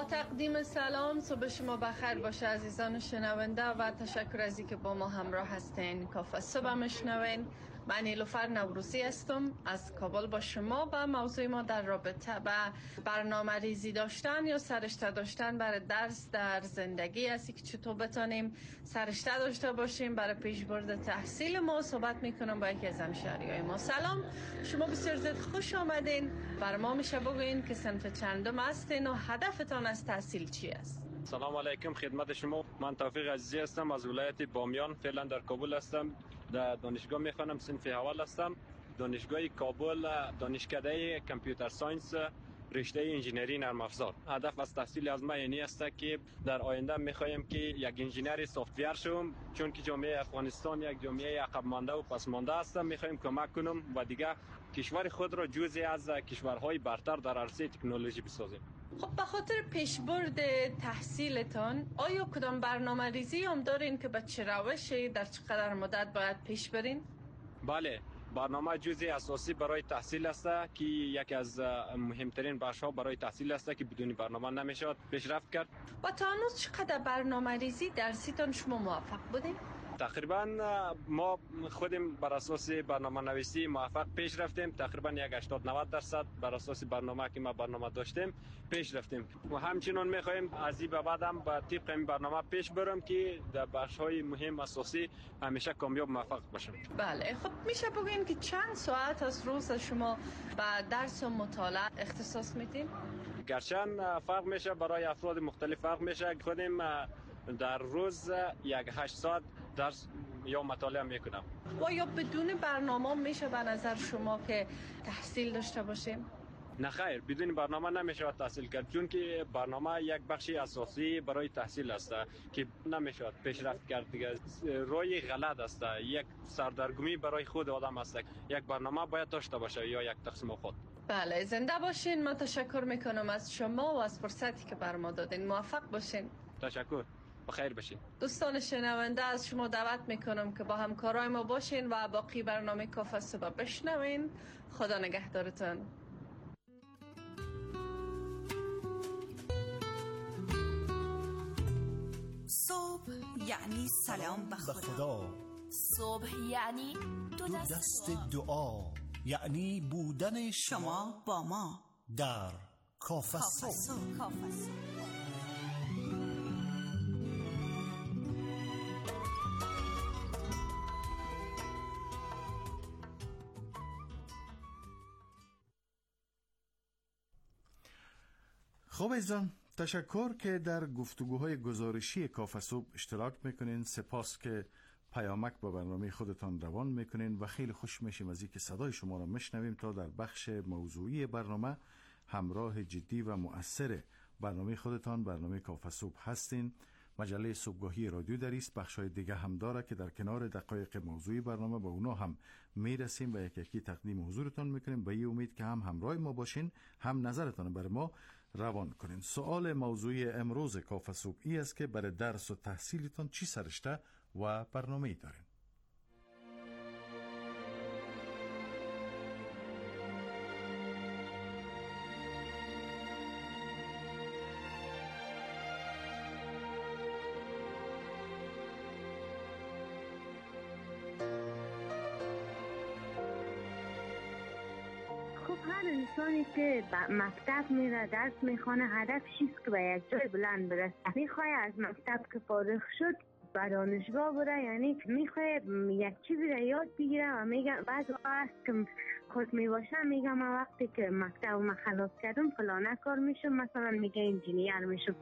با تقدیم سلام، صبح شما بخیر باشه عزیزان شنونده و تشکر از اینکه با ما همراه هستین. کافه صبح میشنوین. من نیلوفر نوروزی هستم از کابل با شما و موضوع ما در رابطه با برنامه ریزی داشتن یا سرشته داشتن برای درس در زندگی است که چطور بتانیم سرشته داشته باشیم برای پیشبرد تحصیل ما. صحبت میکنم با یکی از همشهریای ما. سلام، شما بسیار زیاد خوش آمدین. بر ما میشه بگوین که صنف چندم هستین و هدفتان از تحصیل چی است؟ سلام علیکم خدمت شما. من توفیق عزیزی هستم از ولایت بامیان. فعلا در کابل هستم. در دانشگاه میخوانم، صنف اول هستم. دانشگاه کابل، دانشکده کامپیوتر ساینس، رشته انجینری نرم افزار. هدف از تحصیل از من اینی است که در آینده میخوایم که یک انجینر سافت‌ور شوم، چون که جامعه افغانستان یک جامعه عقب مانده و پس مانده است. میخوایم کمک کنم و دیگه کشور خود را جزئی از کشورهای برتر در عرصه تکنولوژی بسازیم. خب به خاطر پیشبرد تحصیلتان آیا کدام برنامه ریزی هم دارین که به چه روشی در چقدر مدت باید پیش برین؟ بله، برنامه جزئی اساسی برای تحصیل است که یکی از مهمترین بخش‌ها برای تحصیل است که بدون برنامه نمیشود پیشرفت کرد. و تا هنوز چقدر برنامه ریزی درسیتان شما موفق بودین؟ تقریبا ما خودم بر اساس برنامه نویسی موفق پیش رفتیم. تقریبا یک 80-90% بر اساس برنامه که ما برنامه داشتیم پیش رفتیم و همچنان می‌خوایم از این به بعد هم با طبق این برنامه پیش برم که در بخش‌های مهم اساسی همیشه کامیاب موفق باشم. بله، خب میشه بگین که چند ساعت از روز شما به درس و مطالعه اختصاص میدین؟ گرچه فرق میشه، برای افراد مختلف فرق میشه. خودم در روز یک 8 ساعت درس یا مطالعه میکنم. و یا بدون برنامه میشه به نظر شما که تحصیل داشته باشیم؟ نه خیر، بدون برنامه نمیشه تحصیل کرد، چون که برنامه یک بخشی اساسی برای تحصیل است که نمیشه پیشرفت کرد دیگه. روی غلط است، یک سردرگمی برای خود آدم است. یک برنامه باید داشته باشه یا یک تقسیم خود. بله، زنده باشین. من تشکر میکنم از شما و از فرصتی که بر ما دادین. موفق باشین. تشکر، بخیر باشین. دوستان شنونده، از شما دعوت میکنم که با همکارای ما باشین و باقی برنامه کافه صبح بشنوین. خدا نگهدارتان. صبح یعنی سلام به خدا. صبح یعنی دو دست دعا، یعنی بودن شما با ما در کافه صبح. خب ایزان، تشکر که در گفتگوهای گزارشی کافه صبح اشتراک میکنین. سپاس که پیامک با برنامه خودتان روان میکنین و خیلی خوش میشیم از اینکه صدای شما را میشنویم تا در بخش موضوعی برنامه همراه جدی و مؤثر برنامه خودتان، برنامه کافه صبح هستین. مجله صبحگاهی رادیو دریست، بخشای دیگه هم داره که در کنار دقایق موضوعی برنامه با اونا هم میرسیم و یکی تقدیم حضورتان میکنیم. با این امید که هم همراه ما باشین، هم نظرتان بر ما روان کنین. سوال موضوعی امروز کافه صبحی است که برای درس و تحصیلتان چی سرشته و برنامه‌ای دارین؟ هر انسانی که به مکتب میره درس میخونه هدفش است که به یک جای بلند برسه. میخواد از مکتب که فارغ شد به دانشگاه بره، یعنی میخواد یک چیزی را یاد بگیره و میگه بعض وقت که خود میباشه میگه من وقتی که مکتب ما خلاص کردم فلانه کار میشم، مثلا میگه انجینیر میشم.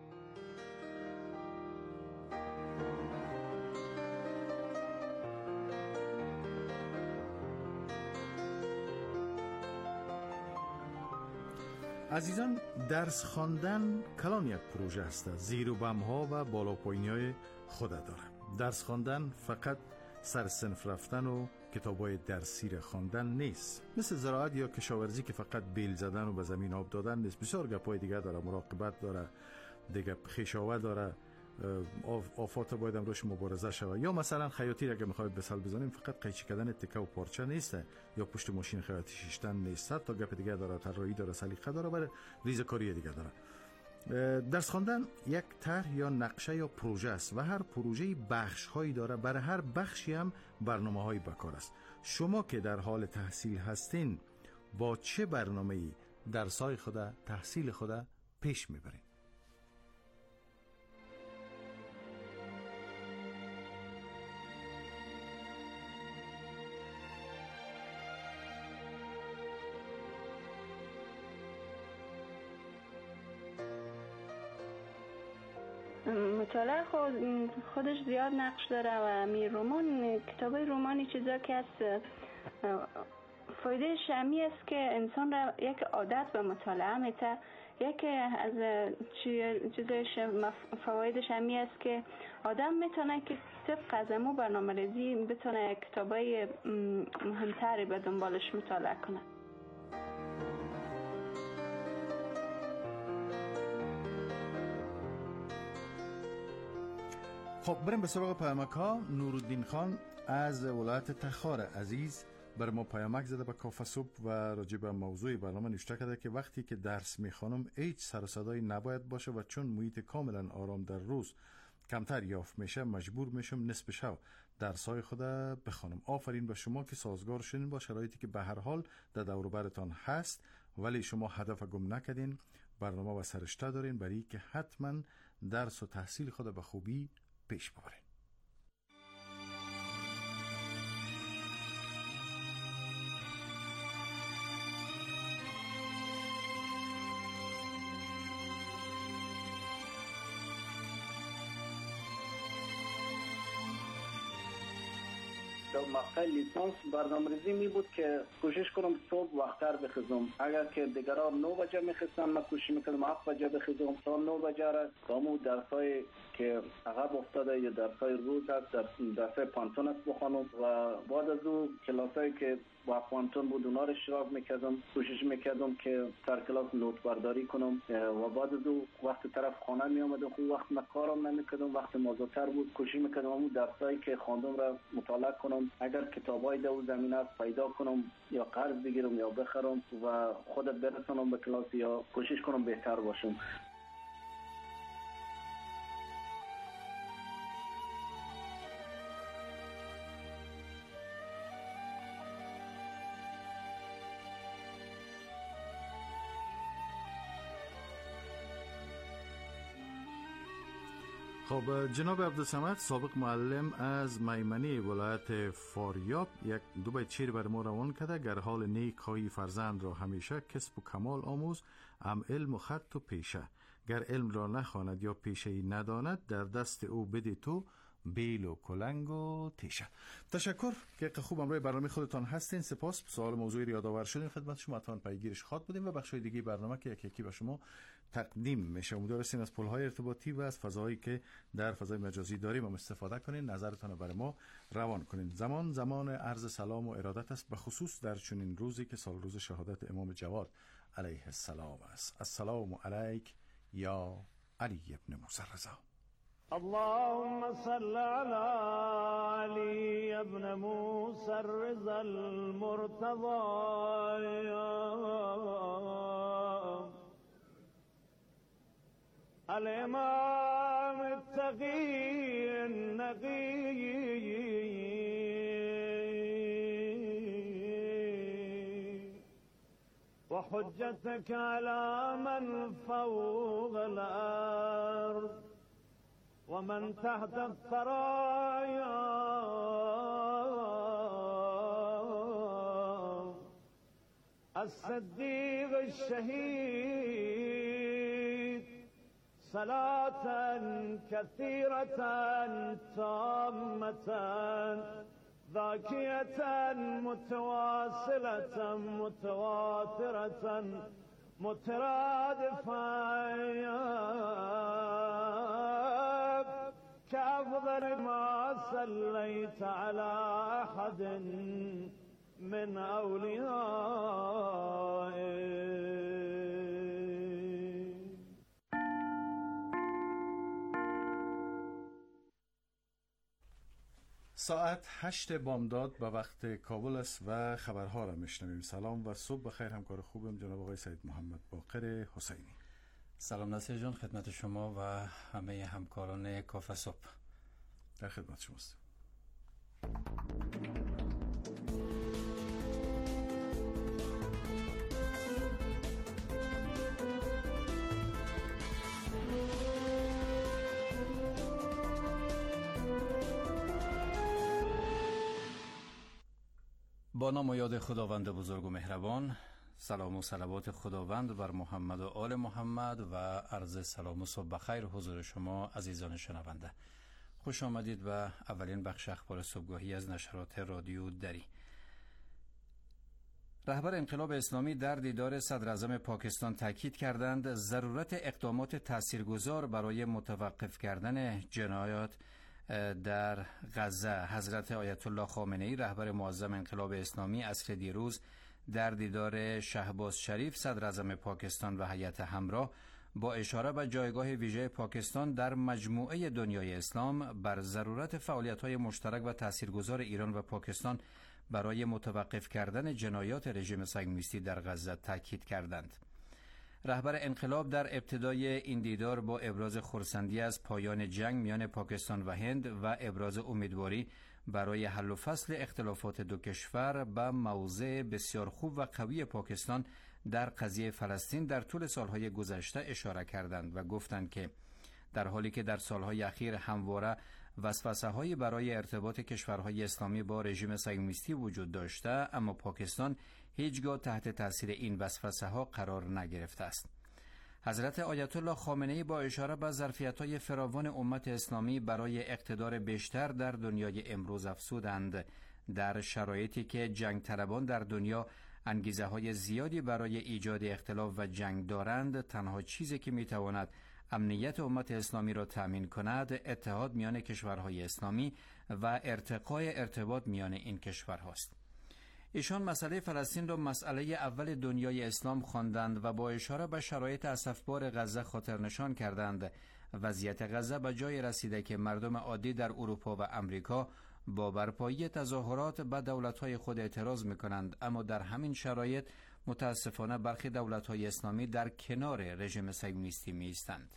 عزیزان، درس خواندن کلان یک پروژه است. زیر و بم ها و بالا پایینی های خود داره. درس خواندن فقط سر صنف رفتن و کتابای درسی را خواندن نیست. مثل زراعت یا کشاورزی که فقط بیل زدن و به زمین آب دادن نیست. بسیار گپای دیگه داره، مراقبت داره، دیگه خیشاوه داره، آفات باید روش مبارزه شود. یا مثلا خیاطی را که میخواید مثال بزنیم فقط قیچی کردن تکه و پارچه نیست، یا پشت ماشین خیاطی شیشتن نیست. تا گپ دیگه داره، طراحی داره، سلیقه داره، برای ریزکاری دیگه داره. درس خواندن یک طرح یا نقشه یا پروژه است و هر پروژه بخش هایی داره. برای هر بخشی هم برنامه های بکار است. شما که در حال تحصیل هستین با چه برنامه‌ای درسای خود تحصیل خود پیش میبرین؟ مطالعه خودش زیاد نقش داره و کتابای رمان چیزا که هست فایده شمی است که انسان را یک عادت به مطالعه میته. یکی از چیزای فواید شمی است که آدم میتونه که طبق از امو برنامه ریزی بتونه کتابای مهمتری به دنبالش مطالعه کنه. خب بریم به سراغ پیامک ها. نورالدین خان از ولایت تخار عزیز بر ما پیامک زده به کافه صبح و راجع به موضوع برنامه نوشته کرده که وقتی که درس میخوانم هیچ سر و صدایی نباید باشه و چون محیط کاملا آرام در روز کمتر یافت میشه مجبور میشم نصف شب درسای خود بخوانم. آفرین به شما که سازگار شدین با شرایطی که به هر حال در دور و برتان هست، ولی شما هدف گم نکردین، برنامه و سرشته دارین برای که حتما درس و تحصیل خود به خوبی پیش ببرین. در مقطع لیسانس برنامه‌ریزی می بود که کوشش کنم صبح وقتر بخیزم. اگر که دیگران 9 بجه میخواستن من کوشش میکردم 7 بجه بخیزم تا 9 بجه را کامو درسای که عقب افتاده یا درسای روز هست در درسای پانتون است بخوانم و بعد از اون کلاسایی که با پانتون بود اونا رو اشتراک میکردم. کوشش میکردم که سر کلاس نوت برداری کنم و بعد از اون وقت طرف خانه می اومدم خوب وقت من کارم نمیکردم. وقت مازوتر بود کوشش میکردم اون درسایی که خواندم را مطالعه کنم. اگر کتابای در اون زمینه است پیدا کنم یا قرض بگیرم یا بخرم و خودت برسونم به کلاس یا کوشش کنم بهتر باشم. خب جناب عبدالصمد سابق معلم از میمنی ولایت فاریاب یک دو بیت شعر بر ما روان کرده: گر حال نیک خواهی فرزند را همیشه کسب و کمال آموز ام علم و خط و پیشه گر علم را نخواند یا پیشه ای نداند در دست او بده تو بیل و کلنگ و تیشه. تشکر که خوب همراه برنامه خودتان هستین. سپاس. سوال موضوعی یادآور شدین خدمت شما تان پیگیرش خواد بودیم و بخشای دیگه برنامه که یکی یکی به شما تقدیم میشه. امیدوار هستیم از پل‌های ارتباطی و از فضایی که در فضای مجازی داریم هم استفاده کنین، نظرتان رو برای ما روان کنین. زمان عرض سلام و ارادت است، به خصوص در چنین روزی که سال روز شهادت امام جواد علیه السلام است. السلام علیک یا علی ابن موسی رضا. اللهم صل على علي ابن موسى الرضا المرتضى الإمام التقي النقي وحجتك على من فوق الأرض ومن تحت الثرايا الصديق الشهيد صلاة كثيرة تامة ذاكية متواصلة متواترة مترادفة كأفضل ما صليت على أحد من أوليائك. ساعت 8 بامداد به وقت کابل است و خبرها را میشنویم. سلام و صبح بخیر همکار خوبم جناب آقای سید محمد باقر حسینی. سلام نصیر جان، خدمت شما و همه همکاران کافه صبح. در خدمت شماست. با نام و یاد خداوند بزرگ و مهربان، سلام و صلوات خداوند بر محمد و آل محمد و عرض سلام و صبح بخیر حضور شما عزیزان شنونده. خوش آمدید به اولین بخش اخبار صبحگاهی از نشرات رادیو دری. رهبر انقلاب اسلامی در دیدار صدر اعظم پاکستان تاکید کردند ضرورت اقدامات تاثیرگذار برای متوقف کردن جنایات در غزه. حضرت آیت الله خامنه‌ای رهبر معظم انقلاب اسلامی عصر دیروز در دیدار شهباز شریف صدر اعظم پاکستان و هیئت همراه با اشاره به جایگاه ویژه پاکستان در مجموعه دنیای اسلام بر ضرورت فعالیت‌های مشترک و تاثیرگذار ایران و پاکستان برای متوقف کردن جنایات رژیم صهیونیستی در غزه تاکید کردند. رهبر انقلاب در ابتدای این دیدار با ابراز خرسندی از پایان جنگ میان پاکستان و هند و ابراز امیدواری برای حل و فصل اختلافات دو کشور به موضع بسیار خوب و قوی پاکستان در قضیه فلسطین در طول سالهای گذشته اشاره کردند و گفتند که در حالی که در سالهای اخیر همواره وسوسه‌هایی برای ارتباط کشورهای اسلامی با رژیم صهیونیستی وجود داشته، اما پاکستان هیچگاه تحت تاثیر این وسوسه‌ها قرار نگرفته است. حضرت آیت الله خامنه‌ای با اشاره به ظرفیت‌های فراوان امت اسلامی برای اقتدار بیشتر در دنیای امروز افزودند در شرایطی که جنگ طلبان در دنیا انگیزه‌های زیادی برای ایجاد اختلاف و جنگ دارند، تنها چیزی که می‌تواند امنیت امت اسلامی را تأمین کند اتحاد میان کشورهای اسلامی و ارتقای ارتباط میان این کشورهاست. ایشان مسئله فلسطین را مسئله اول دنیای اسلام خواندند و با اشاره به شرایط اسفبار غزه خاطر نشان کردند وضعیت غزه به جای رسیده که مردم عادی در اروپا و امریکا با برپایی تظاهرات به دولت‌های خود اعتراض می‌کنند، اما در همین شرایط متاسفانه برخی دولت‌های اسلامی در کنار رژیم صهیونیستی می‌ایستند.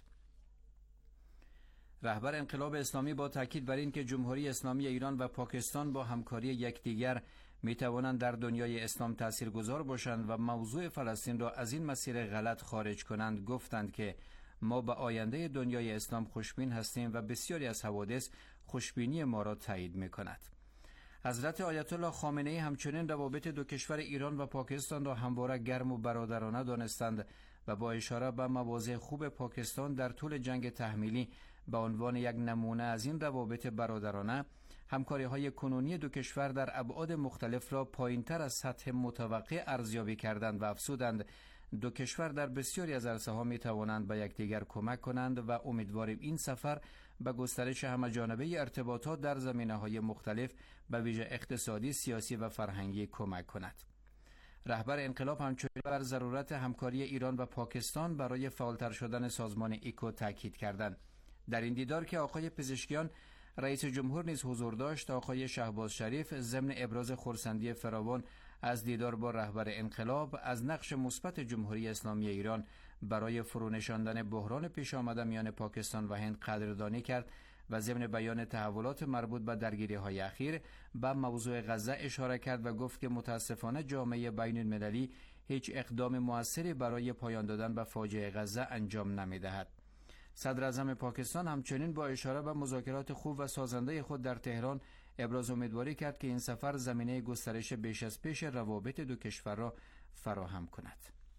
رهبر انقلاب اسلامی با تاکید بر این که جمهوری اسلامی ایران و پاکستان با همکاری یکدیگر می‌توانند در دنیای اسلام تاثیرگذار باشند و موضوع فلسطین را از این مسیر غلط خارج کنند، گفتند که ما به آینده دنیای اسلام خوشبین هستیم و بسیاری از حوادث خوشبینی ما را تایید می‌کند. حضرت آیت الله خامنه‌ای همچنین روابط دو کشور ایران و پاکستان را همواره گرم و برادرانه دانستند و با اشاره به مواضع خوب پاکستان در طول جنگ تحمیلی به عنوان یک نمونه از این روابط برادرانه، همکاری‌های کنونی دو کشور در ابعاد مختلف را پایین‌تر از سطح متوقع ارزیابی کردند و افزودند دو کشور در بسیاری از عرصه‌ها می‌توانند به یکدیگر کمک کنند و امیدواریم این سفر به گسترش همه‌جانبه ارتباطات در زمینه‌های مختلف به ویژه اقتصادی، سیاسی و فرهنگی کمک کند. رهبر انقلاب همچنین بر ضرورت همکاری ایران و پاکستان برای فعالتر شدن سازمان ایکو تاکید کردند. در این دیدار که آقای پزشکیان رئیس جمهور نیز حضور داشت، آقای شهباز شریف ضمن ابراز خرسندی فراوان از دیدار با رهبر انقلاب از نقش مثبت جمهوری اسلامی ایران برای فرونشاندن بحران پیش آمده میان پاکستان و هند قدردانی کرد و ضمن بیان تحولات مربوط به درگیری‌های اخیر به موضوع غزه اشاره کرد و گفت که متاسفانه جامعه بین‌المللی هیچ اقدام موثری برای پایان دادن به فاجعه غزه انجام نمی‌دهد. صدر اعظم پاکستان همچنین با اشاره به مذاکرات خوب و سازنده خود در تهران ابراز امیدواری کرد که این سفر زمینه گسترش بیش از پیش روابط دو کشور را فراهم کند.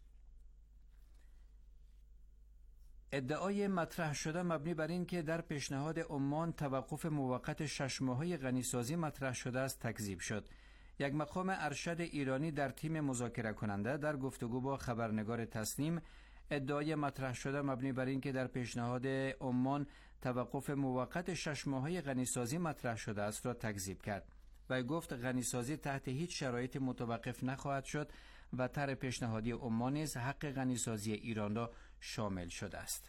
ادعای مطرح شده مبنی بر این که در پیشنهاد عمان توقف موقت 6 ماهه غنیسازی مطرح شده است تکذیب شد. یک مقام ارشد ایرانی در تیم مذاکره کننده در گفتگو با خبرنگار تسنیم ادعای مطرح شده مبنی بر این که در پیشنهاد عمان توقف موقت 6 ماهه غنیسازی مطرح شده است را تکذیب کرد و گفت غنیسازی تحت هیچ شرایطی متوقف نخواهد شد و طرح پیشنهادی عمان نیز حق غنیسازی ایران را شامل شده است.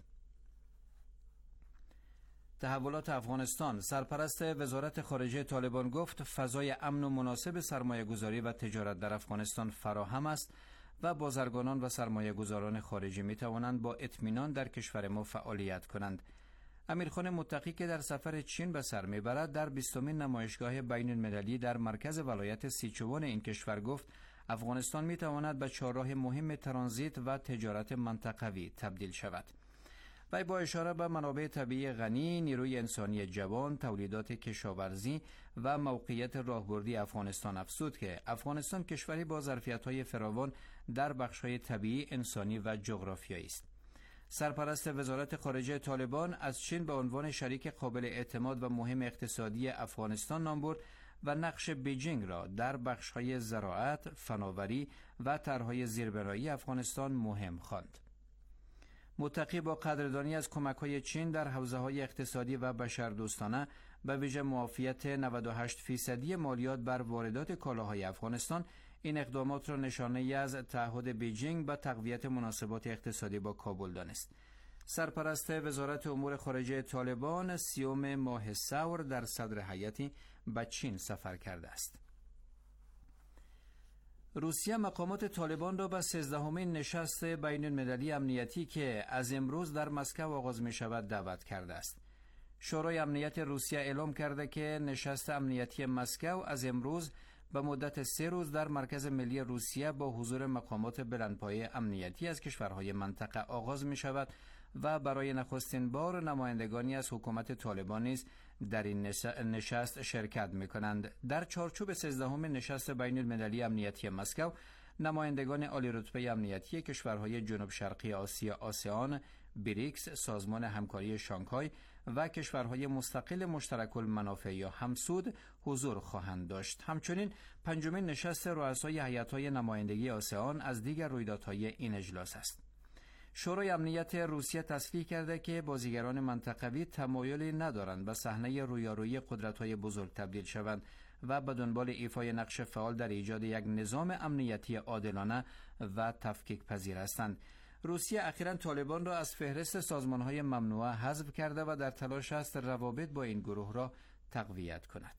تحولات افغانستان. سرپرست وزارت خارجه طالبان گفت فضای امن و مناسب سرمایه گذاری و تجارت در افغانستان فراهم است و بازرگانان و سرمایه گذاران خارجی می توانند با اطمینان در کشور ما فعالیت کنند. امیرخان متقی که در سفر چین به سر میبرد در 20مین نمایشگاه بین المللی در مرکز ولایت سیچوان این کشور گفت افغانستان می تواند به چهارراه مهم ترانزیت و تجارت منطقوی تبدیل شود. وی با اشاره به منابع طبیعی غنی، نیروی انسانی جوان، تولیدات کشاورزی و موقعیت راهبردی افغانستان افزود که افغانستان کشوری با ظرفیت‌های فراوان در بخش‌های طبیعی، انسانی و جغرافیایی است. سرپرست وزارت خارجه طالبان از چین به عنوان شریک قابل اعتماد و مهم اقتصادی افغانستان نام برد و نقش بیجینگ را در بخش‌های زراعت، فناوری و طرح‌های زیربنایی افغانستان مهم خواند. متقی با قدردانی از کمک‌های چین در حوزه‌های اقتصادی و بشردوستانه به ویژه معافیت 98% مالیات بر واردات کالاهای افغانستان، این اقدامات را نشانه‌ای از تعهد بیجینگ به تقویت مناسبات اقتصادی با کابل دانست. سرپرست وزارت امور خارجه طالبان 30 ماه ثور در صدر هیئتی به چین سفر کرده است. روسیه مقامات طالبان را به 13مین نشست بین المللی امنیتی که از امروز در مسکو آغاز می شود دعوت کرده است. شورای امنیت روسیه اعلام کرده که نشست امنیتی مسکو از امروز به مدت 3 روز در مرکز ملی روسیه با حضور مقامات بلندپایه امنیتی از کشورهای منطقه آغاز می شود و برای نخستین بار نمایندگانی از حکومت طالبان نیز در این نشست شرکت می کنند. در چارچوب 13مین نشست بین المللی امنیتی مسکو، نمایندگان عالی رتبه امنیتی کشورهای جنوب شرقی آسیا آسیان، بریکس، سازمان همکاری شانگهای و کشورهای مستقل مشترک المنافع یا همسود حضور خواهند داشت. همچنین 5مین نشست رؤسای هیئت‌های نمایندگی آسیان از دیگر رویدادهای این اجلاس است. شورای امنیت روسیه تصریح کرده که بازیگران منطقوی تمایلی ندارند به صحنه رویارویی قدرت‌های بزرگ تبدیل شوند و به دنبال ایفای نقش فعال در ایجاد یک نظام امنیتی عادلانه و تفکیک پذیر هستند. روسیه اخیراً طالبان را از فهرست سازمان‌های ممنوعه حذف کرده و در تلاش است روابط با این گروه را تقویت کند.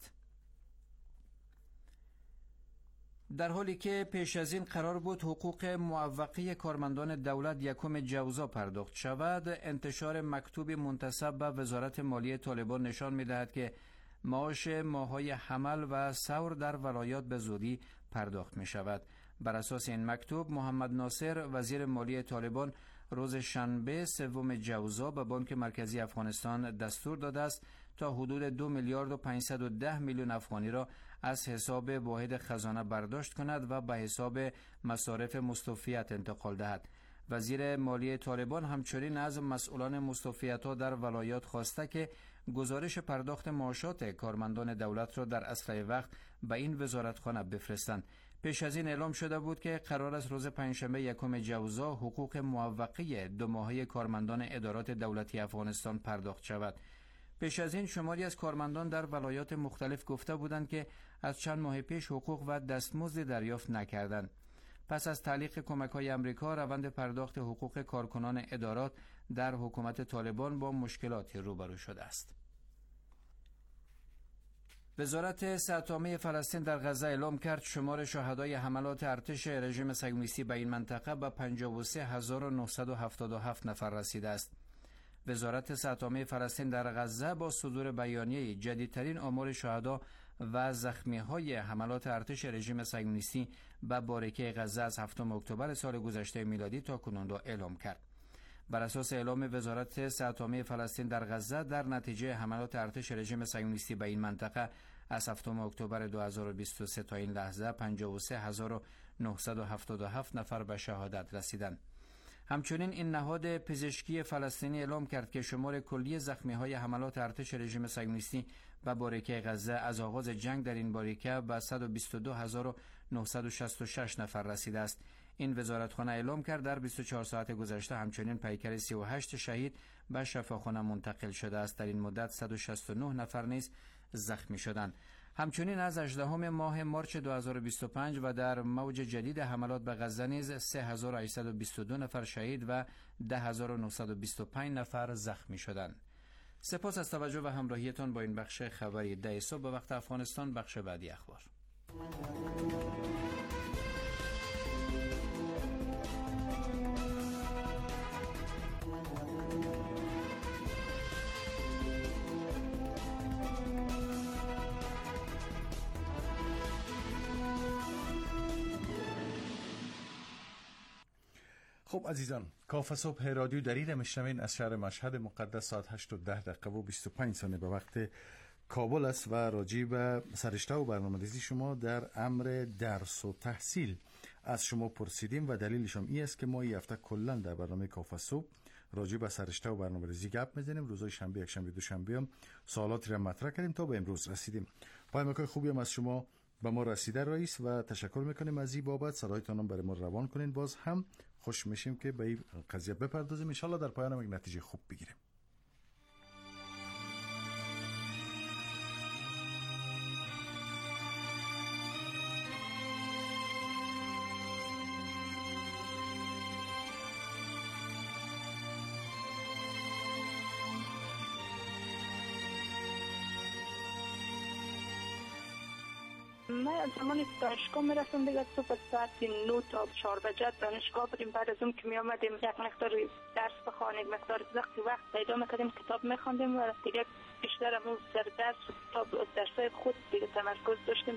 در حالی که پیش از این قرار بود حقوق معوقه کارمندان دولت 1 جوزا پرداخت شود، انتشار مکتوب منتسب به وزارت مالیه طالبان نشان می‌دهد که معاش ماه‌های حمل و ثور در ولایات به زودی پرداخت می‌شود. بر اساس این مکتوب، محمد ناصر وزیر مالیه طالبان روز شنبه 3 جوزا به بانک مرکزی افغانستان دستور داده است تا حدود 2 میلیارد و 510 میلیون افغانی را از حساب واحد خزانه برداشت کند و به حساب مصارف مستوفیت انتقال دهد. وزیر مالیه طالبان همچنین از مسئولان مستوفیت‌ها در ولایات خواسته که گزارش پرداخت معاشات کارمندان دولت را در اسرع وقت به این وزارتخانه بفرستند. پیش از این اعلام شده بود که قرار است روز پنجشنبه 1 جوزا حقوق معوقه 2 ماهه کارمندان ادارات دولتی افغانستان پرداخت شود. پیش از این شماری از کارمندان در ولایات مختلف گفته بودند که از چند ماه پیش حقوق و دستمزد دریافت نکردند. پس از تعلیق کمک‌های آمریکا، روند پرداخت حقوق کارکنان ادارات در حکومت طالبان با مشکلاتی روبرو شده است. وزارت صحت‌عامه فلسطین در غزه اعلام کرد شمار شهدای حملات ارتش رژیم صهیونیستی به این منطقه به 53977 نفر رسیده است. وزارت صحت‌عامه فلسطین در غزه با صدور بیانیه جدیدترین آمار شهدا و زخمی‌های حملات ارتش رژیم صهیونیستی به باریکه غزه از 7 اکتبر سال گذشته میلادی تا کنون را اعلام کرد. بر اساس اعلام وزارت صحت‌عامه فلسطین در غزه، در نتیجه حملات ارتش رژیم صهیونیستی به این منطقه از 7 اکتبر 2023 تا این لحظه 53977 نفر به شهادت رسیدند. همچنین این نهاد پزشکی فلسطینی اعلام کرد که شمار کلی زخمی‌های حملات ارتش رژیم صهیونیستی به باریکه غزه از آغاز جنگ در این باریکه به 122966 نفر رسیده است. این وزارتخانه اعلام کرد در 24 ساعت گذشته همچنین پیکر 38 شهید به شفاخانه منتقل شده است. در این مدت 169 نفر نیز زخمی شدند. همچنین از 18 ماه مارچ 2025 و در موج جدید حملات به غزه نیز 3822 نفر شهید و 10925 نفر زخمی شدند. سپاس از توجه و همراهیتان با این بخش خبری 10 صبح به وقت افغانستان. بخش بعدی اخبار. خب عزیزان، کافه صبح رادیو دریده میشنوین از شهر مشهد مقدس. ساعت 8:10 و 25 ثانیه به وقت کابل است و راجع به سرشته و برنامه‌ریزی شما در امر درس و تحصیل از شما پرسیدیم و دلیلش هم این است که ما این هفته کلا در برنامه کافه صبح راجع به سرشته و برنامه‌ریزی گپ می‌زنیم. روزهای شنبه، یکشنبه، دوشنبه هم سوالاتی را مطرح کردیم تا به امروز رسیدیم. پیامک خوبی هم از شما به ما رسیده رئیس و تشکر میکنیم از این بابت. صدایتان هم برای ما روان کنین. باز هم خوش میشیم که به این قضیه بپردازیم، ان شاء الله در پایان هم یک نتیجه خوب بگیریم. من زمانی که دانشگاه میرفتم دیگه صبح ساعت 9 تا 4 بجه دانشگاه بودیم. بعد از اون که می آمدیم یک مقدار درس بخوانیم، مقدار وقت پیدا میکردیم کتاب میخواندیم و دیگه بیشتر همون سر درس و کتاب درسای خود دیگه تمرکز داشتیم.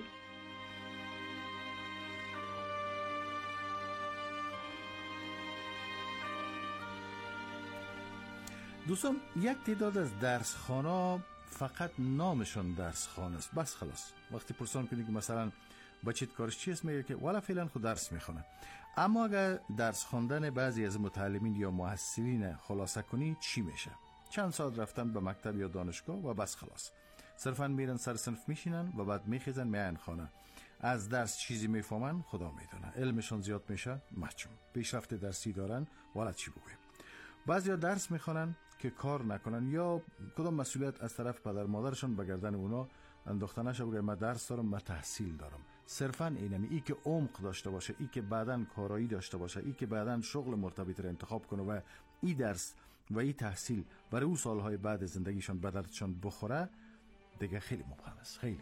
دوستان، یک تعداد از درس خانه فقط نامشون درس خانه است، بس خلاص. وقتی پرسان کنید که مثلا بچیت کارش چیست، میگه که والا فعلا خود درس میخونه. اما اگر درس خواندن بعضی از متعلمین یا محصلین خلاصه کنی چی میشه؟ چند ساعت رفتن به مکتب یا دانشگاه و بس خلاص. صرفا میرن سر صنف میشینن و بعد میخیزن میان خانه. از درس چیزی میفهمن خدا میدونه. علمشون زیاد میشه مچون. پیشرفت درسی دارن والا چی بگویم. بعضیا درس میخوانن که کار نکنن یا کدام مسئولیت از طرف پدر مادرشون به گردن اونا انداخته نشه. بگه من درس دارم، من تحصیل دارم. صرفا اینمی، ای که عمق داشته باشه، ای که بعداً کارایی داشته باشه، ای که بعداً شغل مرتبط را انتخاب کنه و ای درس و ای تحصیل برای او سالهای بعد زندگیشون به دردشون بخوره، دیگه خیلی مبهم است. خیلی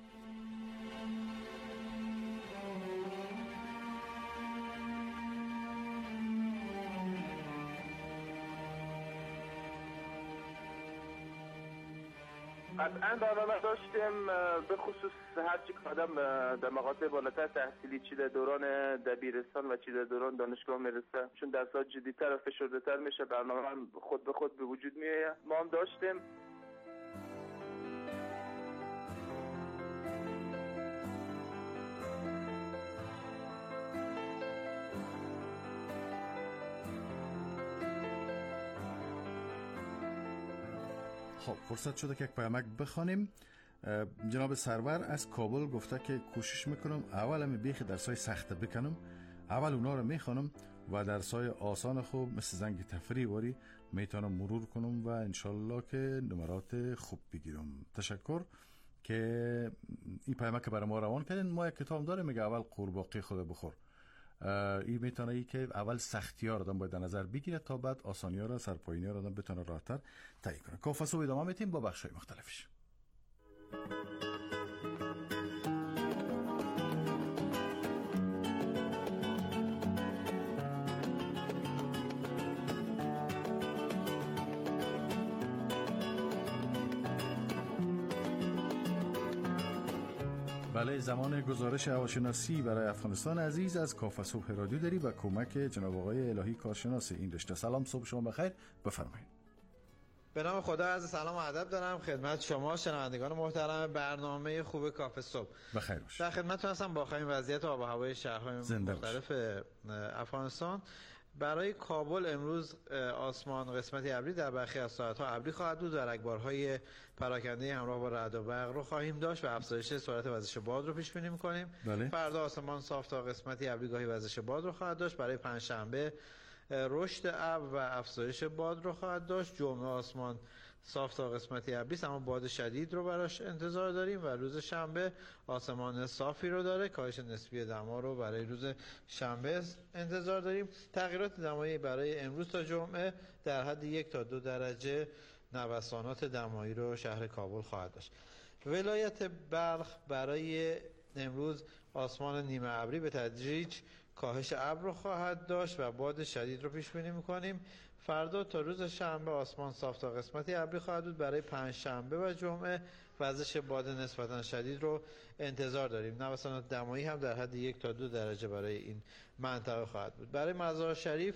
قطعا برنامه داشتیم به خصوص هرچی که آدم در مقاطع بالاتر تحصیلی چی در دوران دبیرستان و چی در دوران دانشگاه میرسه، چون درسات جدی‌تر و فشرده‌تر میشه، برنامه هم خود به خود به وجود میاد. ما هم داشتیم. خب فرصت شده که یک پیامک بخوانیم. جناب سرور از کابل گفته که کوشش میکنم اول همی بیخ درسای سخت بکنم، اول اونا رو میخوانم و درسای آسان خوب مثل زنگ تفریح واری میتونم مرور کنم و انشالله که نمرات خوب بگیرم. تشکر که این پیامک برای ما روان کردین. ما یک کتاب داریم میگه اول قورباغه خود بخور. این میتونه ای که اول سختی ها رو آدم باید در نظر بگیره تا بعد آسانی ها رو، سرپایینی ها رو آدم بتونه راحت‌تر طی کنه. کافه صبح ادامه میتیم با بخش‌های مختلفش. بله، زمان گزارش هواشناسی برای افغانستان عزیز از کافه صبح رادیو داری و کمک جناب آقای الهی کارشناس این رشته. سلام، صبح شما بخیر، بفرمایید. به نام خدا، عرض سلام و ادب دارم خدمت شما شنوندگان محترم برنامه خوب کافه صبح. بخیر باشید. در خدمتتون هستم با آخرین وضعیت آب و هوای شهرهای مختلف افغانستان. برای کابل امروز آسمان قسمتی ابری، در برخی از ساعت‌ها ابری خواهد بود و رگبارهای پراکنده همراه با رعد و برق رو خواهیم داشت و افزایش سرعت وزش باد رو پیش بینی می‌کنیم. فردا آسمان صاف تا قسمتی ابری، گاهی وزش باد رو خواهد داشت. برای پنجشنبه رشد ابر و افزایش باد رو خواهد داشت. جمعه آسمان صاف تا قسمتی ابری، اما باد شدید رو براش انتظار داریم و روز شنبه آسمان صافی رو داره. کاهش نسبی دما رو برای روز شنبه انتظار داریم. تغییرات دمایی برای امروز تا جمعه در حد 1 تا 2 درجه نوسانات دمایی رو شهر کابل خواهد داشت. ولایت بلخ برای امروز آسمان نیمه ابری به تدریج کاهش ابر رو خواهد داشت و باد شدید رو پیش بینی می‌کنیم. فردا تا روز شنبه آسمان صاف تا قسمتی ابری خواهد بود. برای پنجشنبه و جمعه وزش باد نسبتا شدید رو انتظار داریم. نوسانات دمایی هم در حد 1 تا 2 درجه برای این منطقه خواهد بود. برای مزار شریف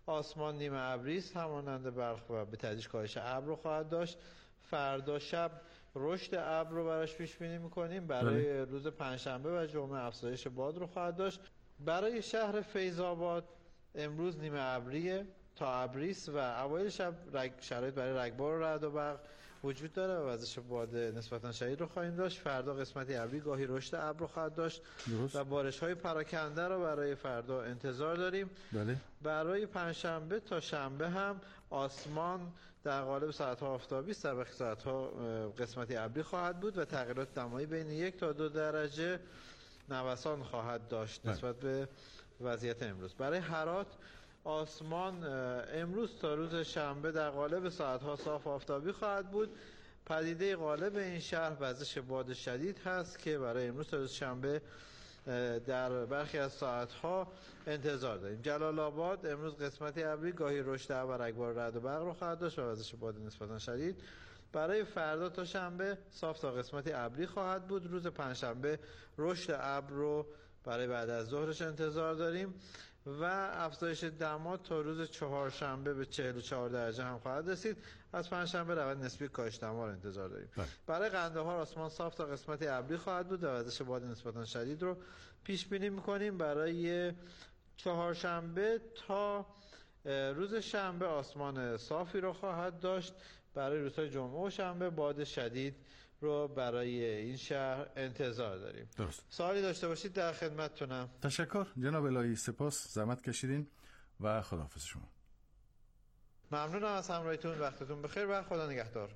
آسمان نیمه ابری است همانند برق و به تدریج کاهش ابر رو خواهد داشت. فردا شب رشد ابر رو براش پیش بینی می‌کنیم. برای روز پنجشنبه و جمعه افزایش باد رو خواهد داشت. برای شهر فیض‌آباد امروز نیمه ابریه تا ابری است و اوایل شب شرایط برای رگبار و رعد و برق وجود داره و وزش باد نسبتا شدید رو خواهیم داشت. فردا قسمتی ابری گاهی رشد ابر رو خواهد داشت و بارش‌های پراکنده رو برای فردا انتظار داریم. برای پنجشنبه تا شنبه هم آسمان در قالب ساعت‌ها آفتابی است، در برخی ساعت‌ها قسمتی ابری خواهد بود و تغییرات دمایی بین 1 تا 2 درجه نوسان خواهد داشت نسبت به وضعیت امروز. برای هرات آسمان امروز تا روز شنبه در قالب ساعت‌ها صاف آفتابی خواهد بود. پدیده غالب این شهر وزش باد شدید هست که برای امروز تا روز شنبه در برخی از ساعت‌ها انتظار داریم. جلال آباد امروز قسمتی ابری گاهی رشد ابر و رگبار رعد و برق رو خواهد داشت و وزش باد نسبتا شدید. برای فردا تا شنبه صاف تا قسمتی ابری خواهد بود. روز پنجشنبه رشد ابر رو برای بعد از ظهرش انتظار داریم و افزایش دما تا روز چهارشنبه به 44 درجه هم خواهد رسید. از پنجشنبه روند نسبی کاهش دما رو انتظار داریم. برای قندهار آسمان صاف تا قسمتی ابری خواهد بود و وزش باد نسبتا شدید رو پیش بینی می‌کنیم. برای چهارشنبه تا روز شنبه آسمان صافی رو خواهد داشت. برای روزهای جمعه و شنبه باد شدید رو برای این شهر انتظار داریم. درست. سوالی داشته باشید در خدمتتونم. تشکر جناب الهی، سپاس، زحمت کشیدین و خداحافظ شما. ممنونم از همراهیتون، وقتتون بخیر و خدا نگهدار.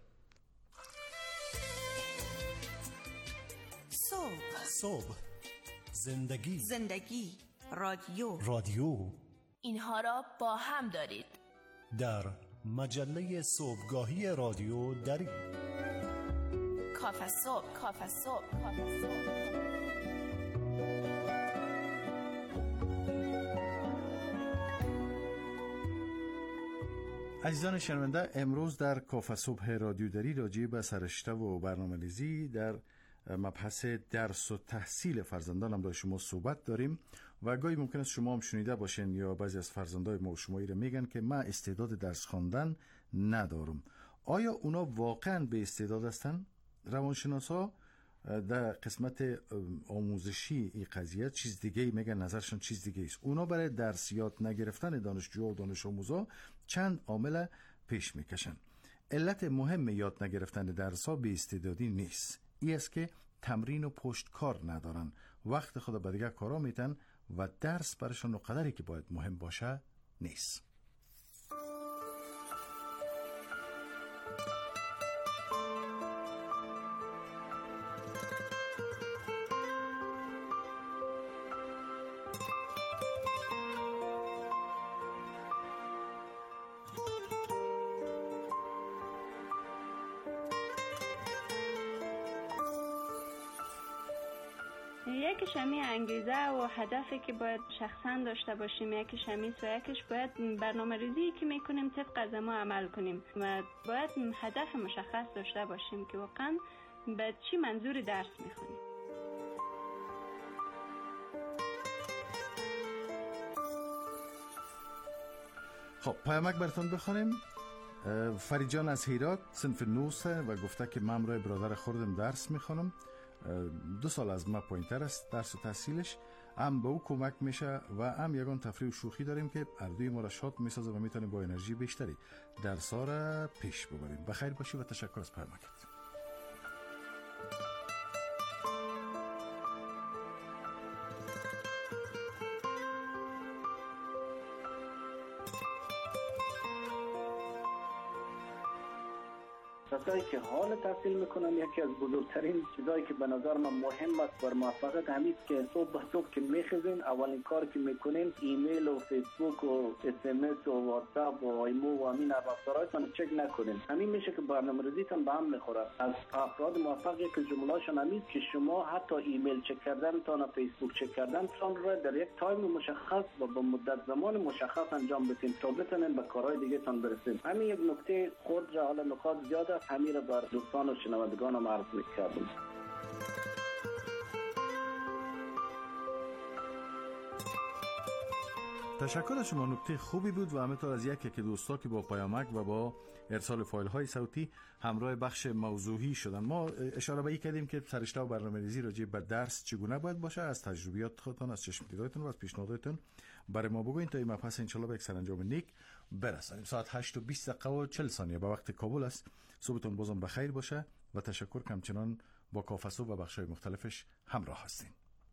صبح زندگی رادیو اینها را با هم دارید در مجله صبحگاهی رادیو دری. کافه صبح. عزیزان شنونده، امروز در کافه صبح رادیو دری راجع به سرشته و برنامه‌ریزی در مبحث درس و تحصیل فرزندانم با شما صحبت داریم و گاهی ممکن است شما هم شنیده باشین یا بعضی از فرزندای ما و شمایی رو میگن که من استعداد درس خواندن ندارم. آیا اونا واقعا به استعداد هستن؟ روانشناسا در قسمت آموزشی این قضیه چیز دیگه میگن، نظرشون چیز دیگه است. اونا برای درس یاد نگرفتن دانشجو و دانش آموزا چند عامل پیش میکشن. علت مهم یاد نگرفتن درس ها به استعدادی نیست، این است که تمرین و پشتکار ندارن، وقت خود به دیگه کارا میتن و درس برشان قدری که باید مهم باشه نیست. یکیش همی انگیزه و هدفی که باید شخصا داشته باشیم، یکیش همیست و یکیش باید برنامه ریزی که میکنیم طبق از ما عمل کنیم و باید هدف مشخص داشته باشیم که واقعا به چی منظور درس میخونیم. خب پیامک براتون بخونیم. فریجان از هیرات صنف 9 و گفته که من برای برادر خوردم درس میخونم، 2 سال از ما پایینتر است درس و تحصیلش، هم به او کمک میشه و هم یگان تفریح و شوخی داریم که اردوی ما را شاد میسازه و میتونیم با انرژی بیشتری درس ها را پیش ببریم. بخیر باشی و تشکر از پیامکت. کسایی که حال تحصیل میکنن، یکی از بزرگترین چیزایی که به نظر من مهم است بر موفقیت همین که صبح که میخیزین اولین کار که میکنین ایمیل و فیسبوک و اس ام اس و واتساپ و ایمو و همین افزارهایتون چک نکنین. همین میشه که برنامه‌ریزیتون به هم میخوره. از افراد موفقی که جمله‌شون همین که شما حتی ایمیل چک کردنتون و فیسبوک چک کردنتون رو در یک تایم مشخص و با مدت زمان مشخص انجام بدین تا بتونین به کارهای دیگه تون برسین. همین یک نکته خود را، حالا نکات زیاده، همین را بر دوستان و شنوندگانم عرض می‌کردم. تشکر از شما، نکته خوبی بود و همینطور از یکی که دوستا که با پیامک و با ارسال فایل های صوتی همراه بخش موضوعی شدن. ما اشاره به این کردیم که سرشته و برنامه‌ریزی راجع به درس چگونه باید باشه. از تجربیات خودتان، از چشم دیدارتون و از پیشنهاداتتون برای ما بگوین تا این مبحث ان شاء الله به یک سرانجام نیک برسانیم. ساعت 8:20 به وقت کابل است. صبحتون بازم بخیر باشه و تشکر که همچنان با کافه صبح و بخش‌های مختلفش همراه هستین.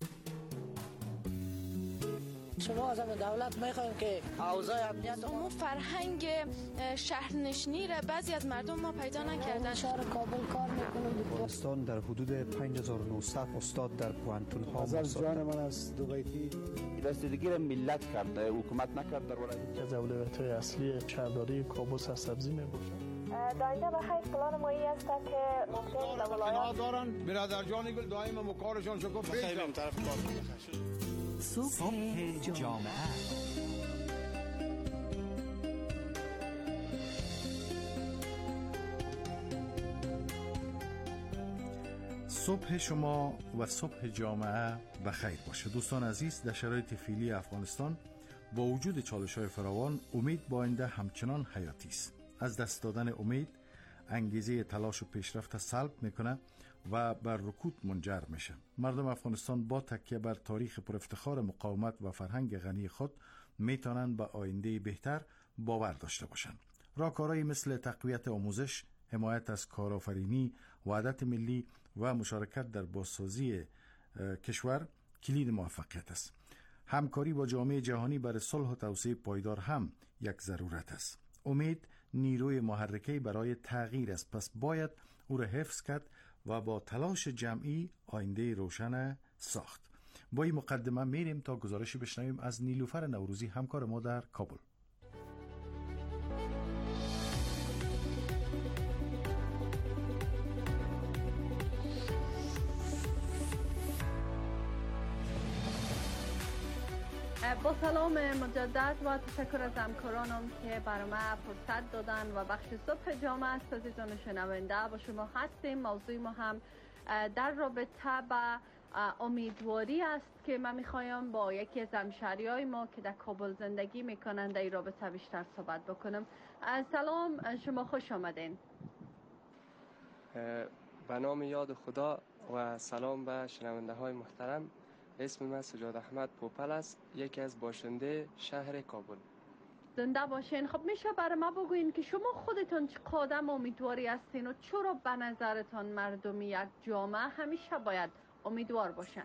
شما از دولت میخوایم که اوضاع امنیت ما فرهنگ شهرنشینی را بعضی از مردم ما پیدا نکردن. شهر کابل کار میکنم. افغانستان در حدود 5900 استاد در پوانتون ها از جان من از دوبیتی رسیدگی را ملت کرده، حکومت نکرد. در ولایت که از اولویت‌های اصلی شهرداری کابل سرسبزی میبود. دایده به خیلی پلان مایی است که ممکن در ولایت دارن برادر جانی گل دائم مکارشان شکو خیلی این طرف کار صبح جامعه. صبح شما و صبح جامعه بخیر باشه. دوستان عزیز، در شرایط فعلی افغانستان با وجود چالش‌های فراوان، امید با آینده همچنان حیاتی است. از دست دادن امید انگیزه تلاش و پیشرفت سلب میکنه و بر رکود منجر میشه. مردم افغانستان با تکیه بر تاریخ پر افتخار مقاومت و فرهنگ غنی خود میتونن به آینده بهتر باور داشته باشند. راهکارهایی مثل تقویت آموزش، حمایت از کارآفرینی، وحدت ملی و مشارکت در بازسازی کشور کلید موفقیت است. همکاری با جامعه جهانی برای صلح و توسعه پایدار هم یک ضرورت است. امید نیروی محرکه‌ای برای تغییر است، پس باید او را حفظ کرد و با تلاش جمعی آینده روشن ساخت. با این مقدمه میریم تا گزارشی بشنویم از نیلوفر نوروزی، همکار ما در کابل. با سلام مجدد و تشکر از همکارانم که برای ما فرصت دادن و بخش صبح جامعه است. عزیزان شنونده، با شما هستیم. موضوع ما هم در رابطه با امیدواری است که من میخوایم با یکی از همشهریای ما که در کابل زندگی میکنن در این رابطه بیشتر صحبت بکنم. سلام، شما خوش آمدین. به نام یاد خدا و سلام به شنونده های محترم. اسم من سجاد احمد پوپل است، یکی از باشنده شهر کابل. زنده باشین. خب میشه برای ما بگوین که شما خودتون چقدر امیدواری هستین و چرا به نظرتان مردم یک جامعه همیشه باید امیدوار باشن؟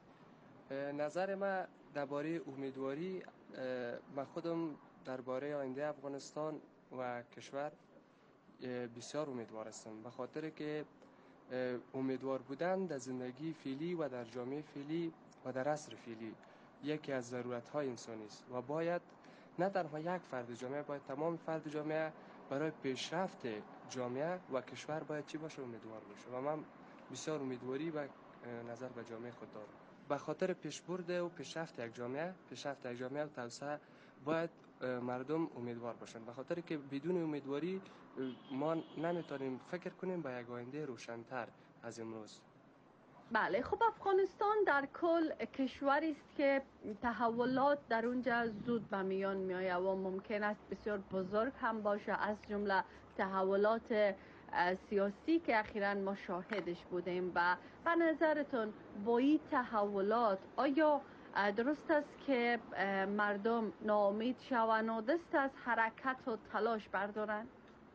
نظر من درباره امیدواری، من خودم درباره آینده افغانستان و کشور بسیار امیدوار هستم، به خاطر که امیدوار بودن در زندگی فعلی و در جامعه فعلی و در عصر فعلی یکی از ضرورت‌های انسانی است و باید نه تنها یک فرد جامعه، باید تمام فرد جامعه برای پیشرفت جامعه و کشور باید چی باشه؟ امیدوار باشه. و من بسیار امیدواری و نظر به جامعه خود دارم. به خاطر پیشبرد و پیشرفت یک جامعه و توسعه باید مردم امیدوار باشند، به خاطر که بدون امیدواری ما نمیتونیم فکر کنیم به یک آینده روشن‌تر از امروز. بله، خب افغانستان در کل کشوری است که تحولات در اونجا زود به میان میآید و ممکن است بسیار بزرگ هم باشه، از جمله تحولات سیاسی که اخیراً ما شاهدش بودیم. و به نظرتون با این تحولات آیا درست است که مردم ناامید شوند و دست از حرکت و تلاش بردارن؟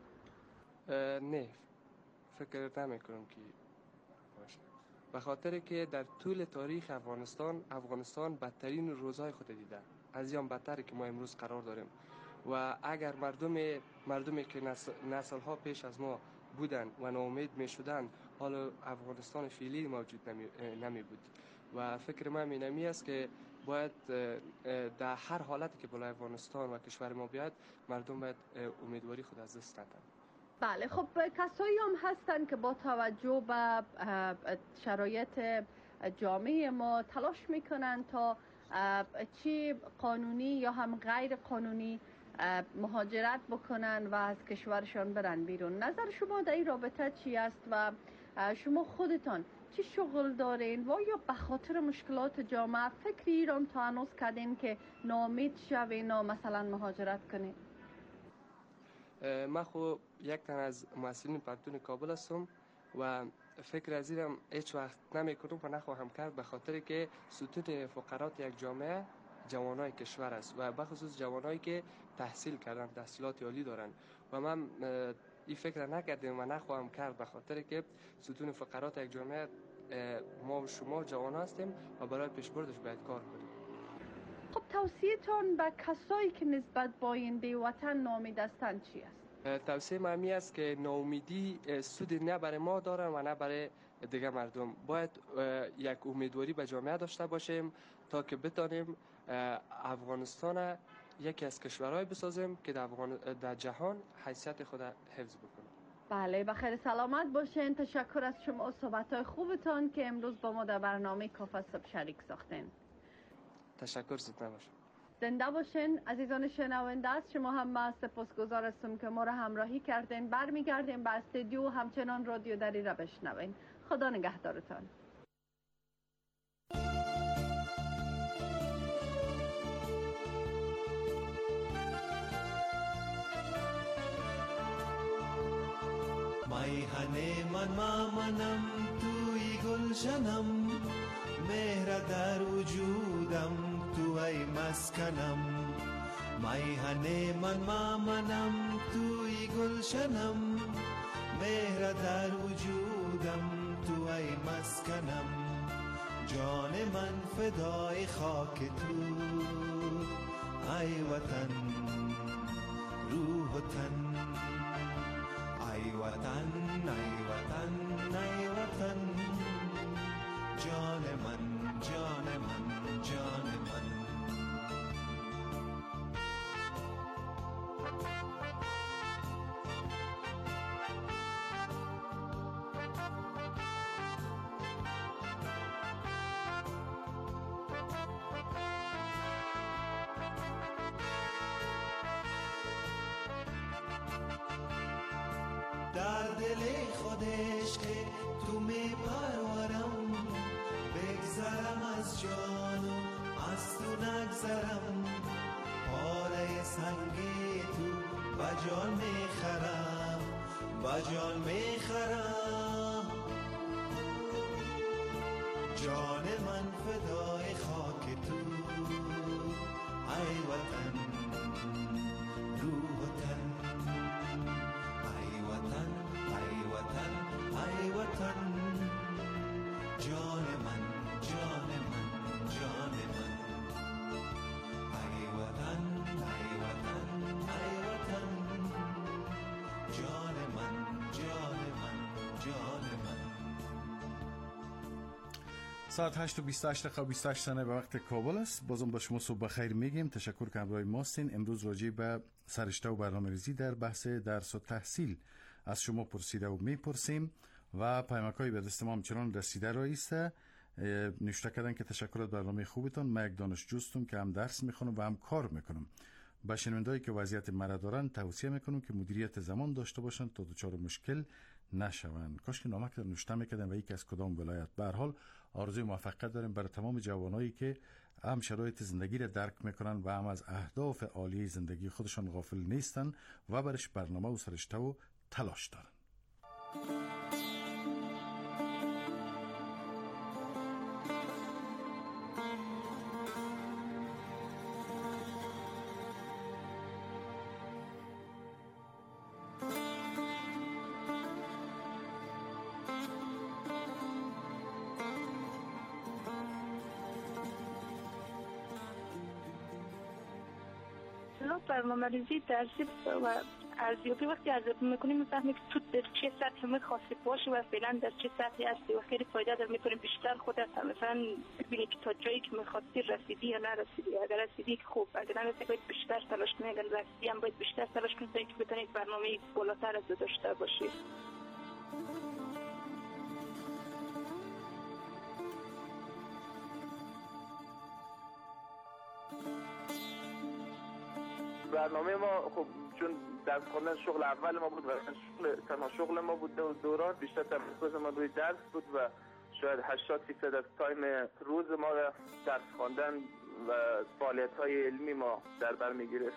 نه، فکر نمی کنم که باشه، به خاطر که در طول تاریخ افغانستان بدترین روزهای خود دیده، از این بدتر که ما امروز قرار داریم. و اگر مردمی که نسل‌ها پیش از ما بودن و ناامید می شدن، حالا افغانستان فعلی موجود نمی بود. و فکر من اینمی است که باید در هر حالتی که بالای افغانستان و کشور ما بیاد، مردم باید امیدواری خود از دست ندن. بله، خب کسایی هم هستن که با توجه به شرایط جامعه ما تلاش میکنن تا چی قانونی یا هم غیر قانونی مهاجرت بکنن و از کشورشان برن بیرون. نظر شما در این رابطه چی است و شما خودتان چی شغل دارین و یا به خاطر مشکلات جامعه فکر ایران تا هنوز کردین که ناامید شوین و مثلا مهاجرت کنین؟ من خو یک تن از مسئولین پانتون کابل هستم و فکر از اینم هیچ وقت نمیکنم و نخواهم کرد، به خاطر که ستون فقرات یک جامعه جوانای کشور است و بخصوص جوانایی که تحصیل کردن، تحصیلات عالی دارن و من این فکر نکردم و نخواهم کرد، به خاطر که ستون فقرات یک جامعه ما و شما جوان هستیم و برای پیشبردش باید کار کنیم. خب توصیه‌تان به کسایی که نسبت با آینده وطن ناامید هستند چی است؟ توصیه من می است که ناامیدی سودی نه برای ما داره و نه برای دیگه مردم. باید یک امیدواری به جامعه داشته باشیم تا که بتانیم افغانستان یکی از کشورهای بسازیم که در جهان حیثیت خود حفظ بکنه. بله، بخیر سلامت باشین. تشکر از شما و صحبت‌های خوبتان که امروز با ما در برنامه کافه صبح شریک ساختین. تشکر زنده باشین. زنده باشین عزیزان شنونده. از شما هم من سپاسگزار هستم که ما را همراهی کردین. برمیگردیم به استودیو و همچنان رادیو دری را بشنوین. خدا نگهدارتان. میهن من مامنم توی گلشنم، مهر در وجودم توی مسکنم. میهن من مامنم توی گلشنم، مهر در وجودم توی مسکنم. جان من فدای خاک تو ای وطن، روح و تن ای وطن، ای وطن، ای وطن. جان من، جان من، جان من. در دل خودش که تو می پرورم، بگذرم از جان و از تو نگذرم. پاره سنگی تو بجان میخرم، بجان میخرم. جان من فدای خاک تو ای وطن، روح و تن ای وطن، ای وطن، ای وطن. جان من، جان من، جان من. ای وطن، ای وطن، ای وطن. جان من، جان من، جان من. ساعت 8:28 به وقت کابل است. بازم با شما صبح بخیر میگیم. تشکر که همراه ما هستین. امروز راجع به سرشته و برنامه‌ریزی در بحث درس و تحصیل از شما پرسیده و میپرسیم و پیامک‌های به دست ما همچنان رسیده رایسته. نوشته کردن که تشکر از برنامه خوبتون. من یک دانشجوستم که هم درس میخونم و هم کار میکنم. به شنوندهایی که وضعیت مرا دارن توصیه میکنم که مدیریت زمان داشته باشن تا دچار مشکل نشوند. کاش که نامک نوشته میکردن و یک از کدام ولایت. به هر حال آرزوی موفقیت داریم برای تمام جوانایی که هم شرایط زندگی را درک میکنن و هم از اهداف عالی زندگی خودشان غافل نیستن و برش برنامه و سرشته و تلاش دارن. برنامه‌ریزی درسی و ارزیابی وقتی ارزیابی می‌کنیم می‌فهمیم که تو در چه سطحی می‌خواستی باشی و فعلا در چه سطحی هستی و خیلی فایده داره. می‌تونیم بیشتر خودت مثلا ببینی که تا جایی که می‌خواستی رسیدی یا نرسیدی. اگر رسیدی که خوب، اگر نرسیدی باید بیشتر تلاش کنی. اگر رسیدی هم باید بیشتر تلاش کنی تا اینکه بتونی برنامه بالاتر از داشته باشی. برنامه ما خب چون درس خوندن شغل اول ما بود و تنها شغل ما بود دوران بیشتر تمرکز ما روی درس بود و شاید 80% از تایم روز ما را درس خواندن و فعالیت‌های علمی ما در بر می‌گیره.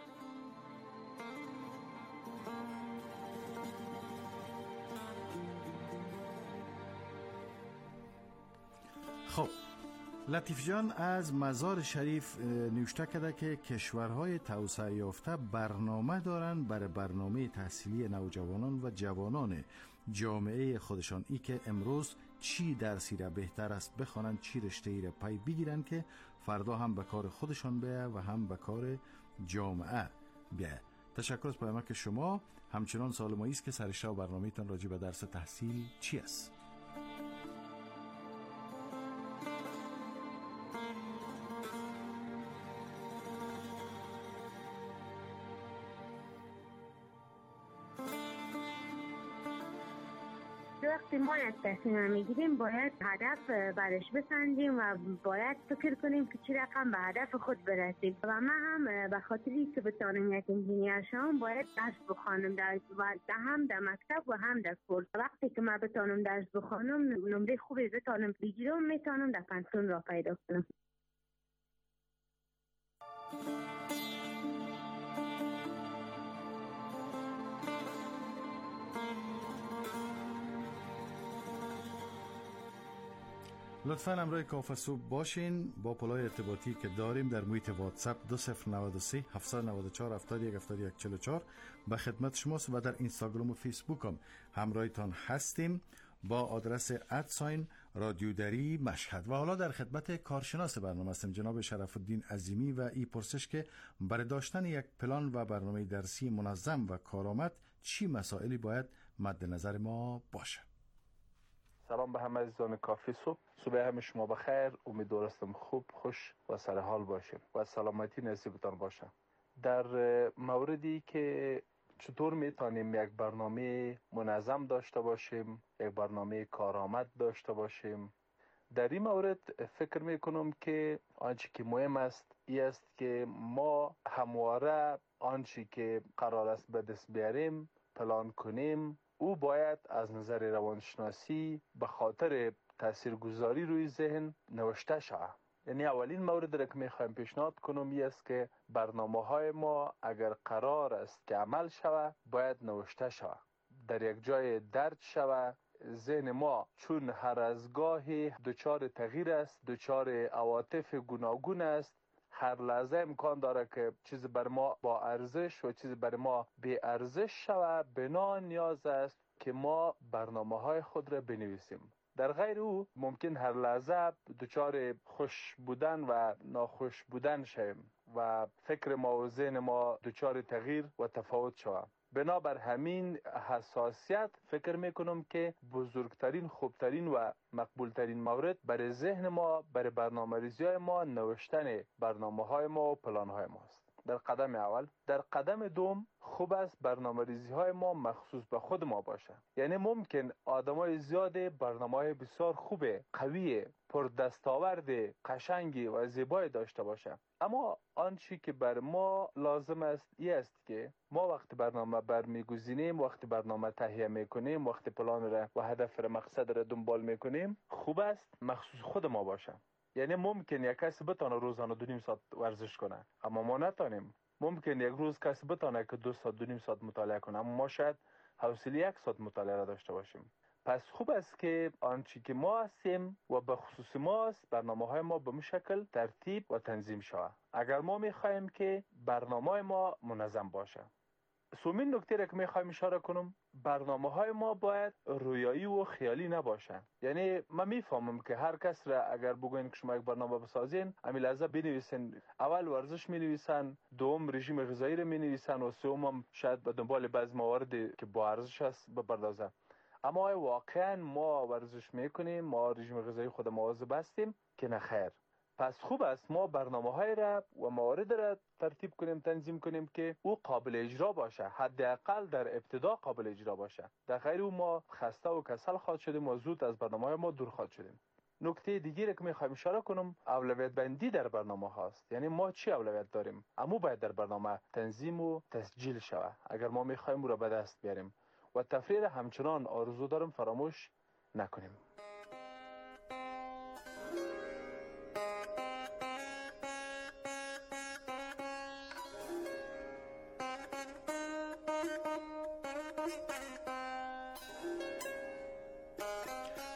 خب لطیف جان از مزار شریف نوشته کرده که کشورهای توسعه یافته برنامه دارن برای برنامه تحصیلی نوجوانان و جوانان جامعه خودشان، ای که امروز چی درسی را بهتر است بخوانند، چی رشته ای را پی بگیرن که فردا هم به کار خودشان بیه و هم به کار جامعه بیه. تشکر از پیامک شما. همچنان سوال ما است که سررشته و برنامه‌تان راجع به درس تحصیل چی است؟ وقتی ما یک تصمیم میگیریم باید هدف برش بسنجیم و باید فکر کنیم که چی رقم به هدف خود برسیم. و من هم به خاطری که بتانم یک انجینیر شوم باید درس بخوانم هم در مکتب و هم در کورس. وقتی که من بتانم درس بخوانم نمره خوبی بتانم بگیرم، میتونم در پنسیون را پیدا کنم. لطفاً همراه کافه صبح باشین. با پلای ارتباطی که داریم در محیط واتساپ 2093 794 71 71 44 به خدمت شماست و در اینستاگرام و فیسبوک هم همراهتان هستیم با آدرس @رادیودری مشهد. و حالا در خدمت کارشناس برنامه هستیم جناب شرف الدین عظیمی و ای پرسش که برای داشتن یک پلان و برنامه درسی منظم و کارآمد چی مسائلی باید مد نظر ما باشه؟ سلام به همه عزیزان کافی صبح. صبح همه شما بخیر. امیدوارم خوب، خوش و سر حال باشیم و سلامتی نصیبتان باشه. در موردی که چطور میتونیم یک برنامه منظم داشته باشیم، یک برنامه کارآمد داشته باشیم، در این مورد فکر میکنم که آنچه که مهم است این است که ما همواره آنچه که قرار است به دست بیاریم پلان کنیم. او باید از نظر روانشناسی به خاطر تاثیرگذاری روی ذهن نوشته شود. یعنی اولین مورد را که میخوایم پیشنهاد کنم این است که برنامه‌های ما اگر قرار است که عمل شود باید نوشته شود، در یک جای درج شود. ذهن ما چون هر از گاهی دچار تغییر است، دچار عواطف گوناگون است، هر لحظه امکان داره که چیز بر ما با ارزش و چیز بر ما بی ارزش شود. بنا نیاز است که ما برنامه‌های خود را بنویسیم. در غیر او ممکن هر لحظه دچار خوش بودن و ناخوش بودن شویم و فکر ما و ذهن ما دچار تغییر و تفاوت شود. بنابر همین حساسیت فکر میکنم که بزرگترین، خوبترین و مقبولترین مورد برای ذهن ما، برای برنامه‌ریزی ما نوشتن برنامه‌های ما و پلان‌های ماست. در قدم اول. در قدم دوم خوب است برنامه‌ریزی های ما مخصوص به خود ما باشه. یعنی ممکن آدمای زیاد برنامه‌های بسیار خوبه، قویه، پر دستاورد، قشنگی و زیبایی داشته باشه، اما آنچه که بر ما لازم است این است که ما وقتی برنامه برمیگزینیم، وقتی برنامه تهیه میکنیم، وقتی پلان را و هدف را، مقصد را دنبال میکنیم، خوب است مخصوص خود ما باشه. یعنی ممکن یک کسی بتونه روزانه 2.5 ساعت ورزش کنه اما ما نتونیم. ممکن یک روز کسی بتونه که 2 ساعت 2.5 ساعت مطالعه کنه اما ما شاید حوصله 1 ساعت مطالعه را داشته باشیم. پس خوب است که آنچه که ما هستیم و به خصوص ماست برنامه‌های ما به شکل ترتیب و تنظیم شود اگر ما می‌خوایم که برنامه ما منظم باشه. سومین نکته را که می‌خوایم اشاره کنم، برنامه‌های ما باید رویایی و خیالی نباشه. یعنی من میفهمم که هر کس را اگر بگوین که شما یک برنامه بسازین، همین لحظه بنویسین، اول ورزش می‌نویسن، دوم رژیم غذایی را می‌نویسن و سوم هم شاید به دنبال بعضی مواردی که با ارزش است بپردازن. اما واقعا ما ورزش میکنیم، ما رژیم غذایی خود مواظب هستیم که نه خیر. پس خوب است ما برنامه‌های را و موارد را ترتیب کنیم، تنظیم کنیم که او قابل اجرا باشه، حداقل در ابتدا قابل اجرا باشه. در غیر او ما خسته و کسل خواهد شدیم و زود از برنامه‌های ما دور خواهد شدیم. نکته دیگری که می‌خوام اشاره کنم اولویت بندی در برنامه هاست. یعنی ما چی اولویت داریم، اما باید در برنامه تنظیم و تسجیل شود اگر ما می‌خوایم او را به دست بیاریم. و تفریح همچنان آرزو دارم فراموش نکنیم.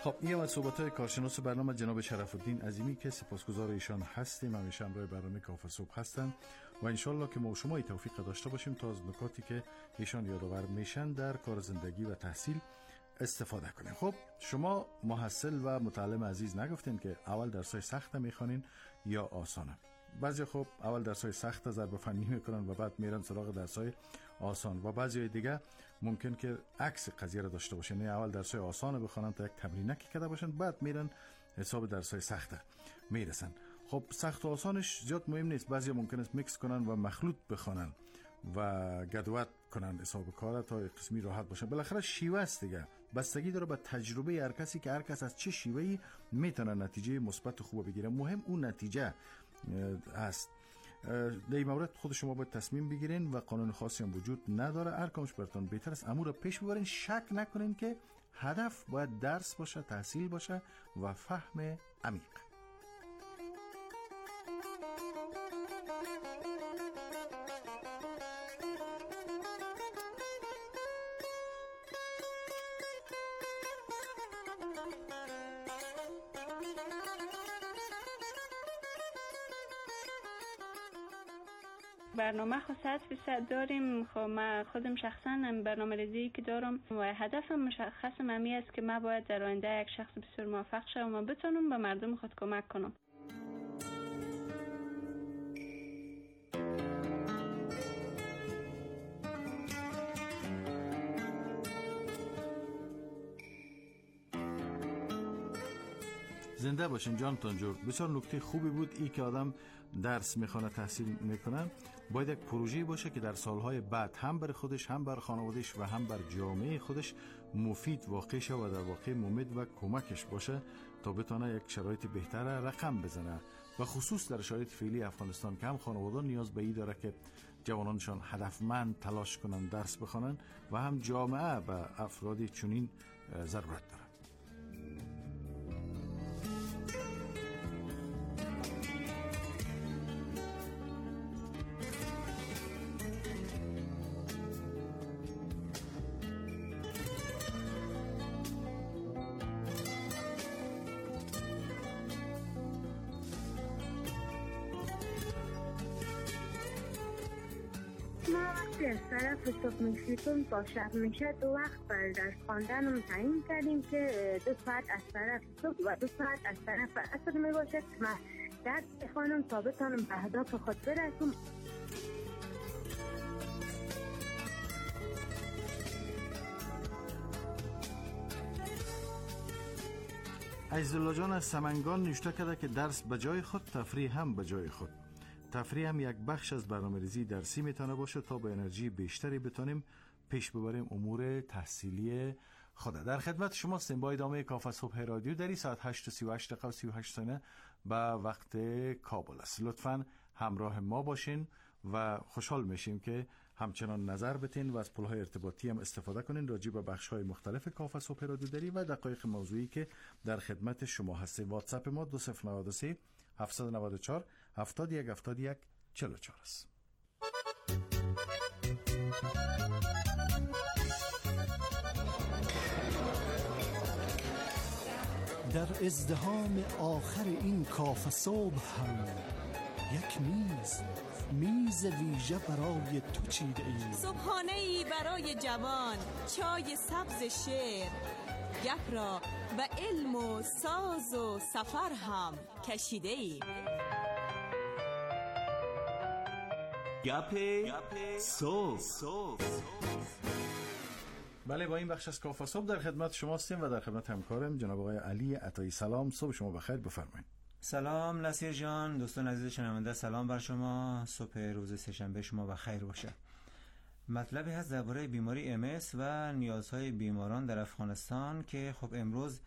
خب این از صحبت‌های کارشناس برنامه جناب شرف‌الدین عظیمی که سپاسگزار ایشان هستیم. همیشه همراه برنامه کافه صبح هستن و انشالله که ما و شما توفیق داشته باشیم تا از نکاتی که ایشان یادآور میشن در کار زندگی و تحصیل استفاده کنیم. خب شما محصل و متعلم عزیز نگفتین که اول درسای سخت میخوانین یا آسانه؟ بعضی خب اول درسای سخت ضرب فنی میکنن و بعد میرن سراغ درسای آسان و بعضی دیگه ممکن که عکس قضیه را داشته باشن، نه اول درسای آسان بخونن تا یک تمرینکی کرده باشن بعد میرن حساب درسای سخت میرسن. خب سخت و آسانش زیاد مهم نیست، بعضی ممکن است میکس کنن و مخلوط بخونن و گدوت کنن حساب کار تا یک قسمی راحت باشن. بالاخره شیوه است دیگه، بستگی داره به تجربه هر کسی که هر کس از چه شیوهی میتونه نتیجه مثبت خوب بگیره. مهم اون نتیجه است. در این مورد خود شما باید تصمیم بگیرین و قانون خاصی هم وجود نداره. هر کامش براتون بهتر است امور پیش ببرین. شک نکنین که هدف باید درس باشه، تحصیل باشه و فهم عمیق. برنامه خود 100% داریم. خب من خودم شخصا برنامه ریزی که دارم و هدفم مشخصم همی است که من باید در آینده یک شخص بسیار موفق شوم و بتونم به مردم خود کمک کنم. زنده باشین جانتان جور. بسیار نکته خوبی بود ای که آدم درس میخونه، تحصیل میکنه، باید یک پروژه باشه که در سالهای بعد هم بر خودش، هم بر خانوادهش و هم بر جامعه خودش مفید واقع شه و در واقع مفید و کمکش باشه تا بتونه یک شرایط بهتر رقم بزنه. و خصوص در شرایط فعلی افغانستان که هم خانواده نیاز به این داره که جوانانشان هدفمند تلاش کنن، درس بخونن و هم جامعه به افرادی چنین ضرورت داره. از طرف صبح میشیتون تا شب میشه 2 وقت بر درس خواندنم تعیین کردیم که 2 ساعت از طرف صبح و 2 ساعت از طرف عصر میباشد که من درس بخوانم تا بتانم به اهداف خود برسم. عزیزالله جان از سمنگان نوشته کرده که درس به جای خود، تفریح هم به جای خود. تفریح هم یک بخش از برنامه‌ریزی درسی میتونه باشه تا با انرژی بیشتری بتونیم پیش ببریم امور تحصیلی خود. در خدمت شما هستیم با ادامه کافه صبح رادیو در ساعت 8:38 و 38 ثانیه به وقت کابل است. لطفاً همراه ما باشین و خوشحال میشیم که همچنان نظر بدین و از پل‌های ارتباطی هم استفاده کنین راجع به بخش‌های مختلف کافه صبح رادیو دری و دقایق موضوعی که در خدمت شما هستیم. واتساپ ما 2093 794 71 71 44 است. در ازدحام آخر این کافه صبح هم یک میز ویژه برای تو چیده ایم. صبحانه‌ای برای جوان، چای سبز شعر، گپ را به علم و ساز و سفر هم کشیده ایم. گپ صبح. بله، با این بخش از کافه صبح در خدمت شما هستیم و در خدمت همکارم جناب آقای علی عطایی. سلام، صبح شما بخیر، بفرمایید. سلام نصیر جان، دوستان عزیز شنونده، سلام بر شما. صبح روز سه‌شنبه شما بخیر باشه. مطلبی هست درباره بیماری MS و نیازهای بیماران در افغانستان که خب امروز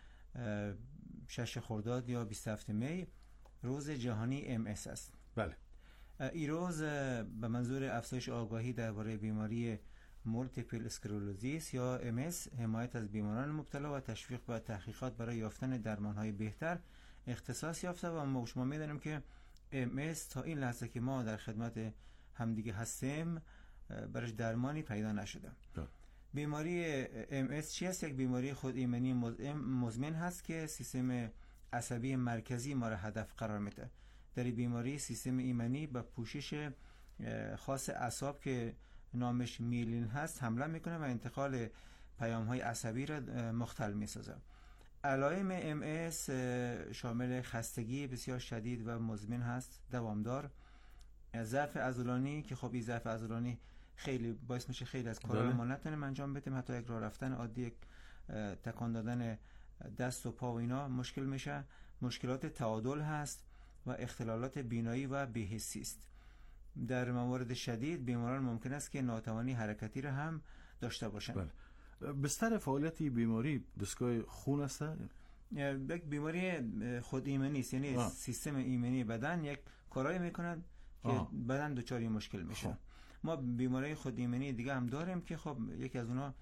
6 خرداد یا 27 می روز جهانی MS است. بله. این روز به منظور افزایش آگاهی درباره بیماری مولتیپل اسکلروزیس یا MS، حمایت از بیماران مبتلا و تشویق به تحقیقات برای یافتن درمانهای بهتر اختصاص یافته و ما شما می‌دانیم که MS تا این لحظه که ما در خدمت همدیگه هستیم برش درمانی پیدا نشده. بیماری MS چی است؟ یک بیماری خود ایمنی مزمن هست که سیستم عصبی مرکزی ما را هدف قرار میده. در این بیماری سیستم ایمنی به پوشش خاص اعصاب که نامش میلین هست حمله میکنه و انتقال پیام های عصبی را مختل میسازه. علائم MS شامل خستگی بسیار شدید و مزمن هست، دوامدار، ضعف عضلانی که خب این ضعف عضلانی خیلی باعث میشه خیلی از کارا ما نتونیم انجام بدیم، حتی یک راه رفتن عادی، یک تکان دادن دست و پا و اینا مشکل میشه. مشکلات تعادل هست و اختلالات بینایی و بی‌حسی است. در موارد شدید بیماران ممکن است که ناتوانی حرکتی را هم داشته باشند. بستر فعالیتی بیماری دستگاه خون است؟ یک بیماری خود ایمنی است، یعنی سیستم ایمنی بدن یک کارایی میکنند که بدن دچار مشکل میشه. ما بیماری خود ایمنی دیگه هم داریم که خب یکی از اونها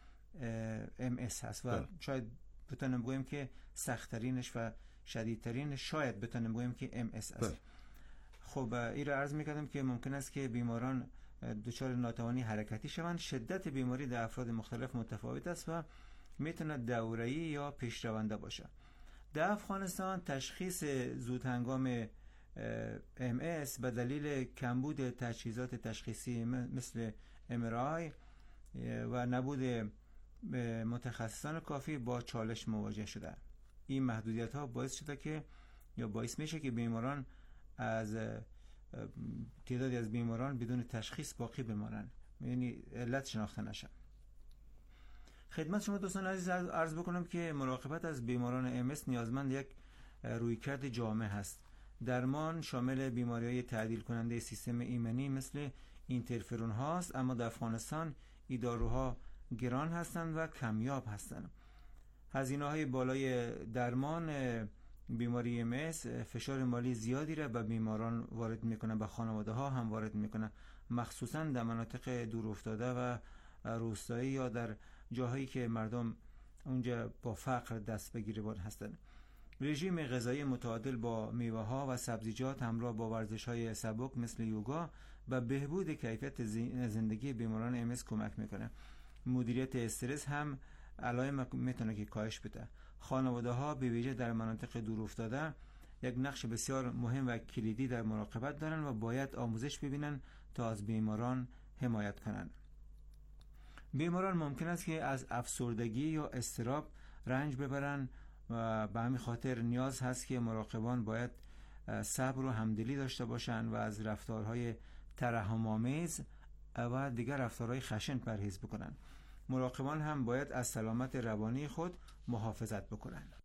MS هست و شاید بتونیم بگوییم که سخت‌ترینش و شدیدترینش شاید بتونیم بگوییم که MS است. خب این را عرض میکردم که ممکن است که بیماران دچار ناتوانی حرکتی شوند. شدت بیماری در افراد مختلف متفاوت است و میتونه دوره‌ای یا پیشرونده باشه. در افغانستان تشخیص زودهنگام MS به دلیل کمبود تجهیزات تشخیصی مثل MRI و نبود متخصصان کافی با چالش مواجه شده. این محدودیت ها باعث شده که یا باعث میشه که بیماران از تعدادی از بیماران بدون تشخیص باقی بمانند، یعنی علت شناخته نشه. خدمت شما دوستان عزیز عرض بکنم که مراقبت از بیماران MS نیازمند یک رویکرد جامع هست. درمان شامل بیماری‌های تعدیل کننده سیستم ایمنی مثل اینترفرون هاست، اما در افغانستان این داروها گران هستند و کمیاب هستند. هزینه‌های بالای درمان بیماری MS فشار مالی زیادی را به بیماران وارد میکنه، به خانواده ها هم وارد میکنه، مخصوصا در مناطق دور افتاده و روستایی یا در جاهایی که مردم اونجا با فقر دست به گریبان هستند. رژیم غذایی متعادل با میوه ها و سبزیجات همراه با ورزش های سبک مثل یوگا به بهبود کیفیت زندگی بیماران MS کمک میکنه. مدیریت استرس هم علائم میتونه که کاهش بده. خانواده ها به ویژه در مناطق دور افتاده یک نقش بسیار مهم و کلیدی در مراقبت دارن و باید آموزش ببینن تا از بیماران حمایت کنن. بیماران ممکن است که از افسردگی یا اضطراب رنج ببرن و به همین خاطر نیاز هست که مراقبان باید صبر و همدلی داشته باشند و از رفتارهای ترحم‌آمیز و دیگر رفتارهای خشن پرهیز بکنند. مراقبان هم باید از سلامت روانی خود محافظت بکنند.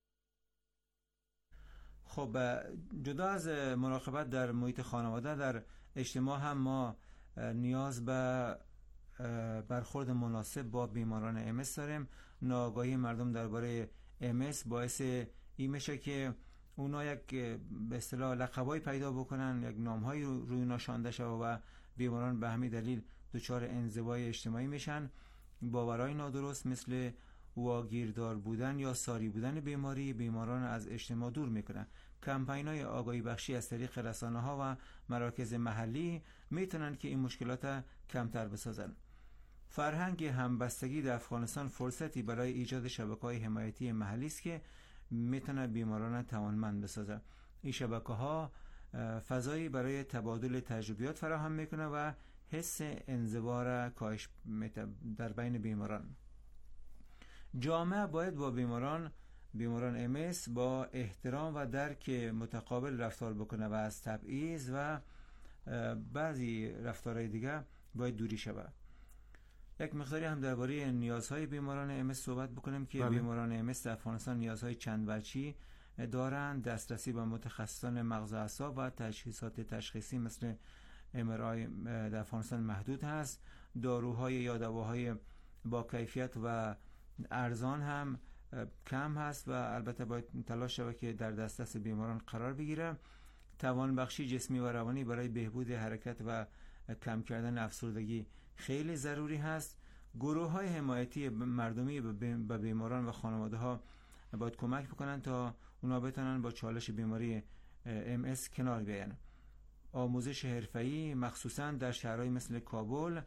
خب جدا از مراقبت در محیط خانواده، در اجتماع هم ما نیاز به برخورد مناسب با بیماران MS داریم. ناآگاهی مردم درباره MS باعث این میشه که اونا یک به اصطلاح لقبای پیدا بکنن، یک نام‌های روی نشانده شده و بیماران به همین دلیل دچار انزوای اجتماعی میشن. باورهای نادرست مثل واگیردار بودن یا ساری بودن بیماران از اجتماع دور میکنن. کمپین‌های آگاهی بخشی از طریق رسانه‌ها و مراکز محلی میتونن که این مشکلات کمتر بسازن. فرهنگ همبستگی در افغانستان فرصتی برای ایجاد شبکه‌های حمایتی محلی است که میتونه بیماران توانمند بسازه. این شبکه‌ها فضایی برای تبادل تجربیات فراهم میکنه و حس انزوا را کاهش میده در بین بیماران. جامعه باید با بیماران MS با احترام و درک متقابل رفتار بکنه و از تبعیض و بعضی رفتارهای دیگه باید دوری شود. یک مقداری هم درباره نیازهای بیماران MS صحبت بکنیم که بیماران MS در افغانستان نیازهای چند وجهی دارند. دسترسی به متخصصان مغز و اعصاب و تجهیزات تشخیصی مثل MRI در افغانستان محدود هست. داروهای یا دواهای با کیفیت و ارزان هم کم هست و البته باید تلاش شود که در دسترس بیماران قرار بگیره. توانبخشی جسمی و روانی برای بهبود حرکت و کم کردن افسردگی خیلی ضروری هست. گروه‌های حمایتی مردمی به بیماران و خانواده ها باید کمک بکنن تا اونا بتونن با چالش بیماری MS کنار بیاین. آموزش حرفه‌ای مخصوصا در شهرهای مثل کابل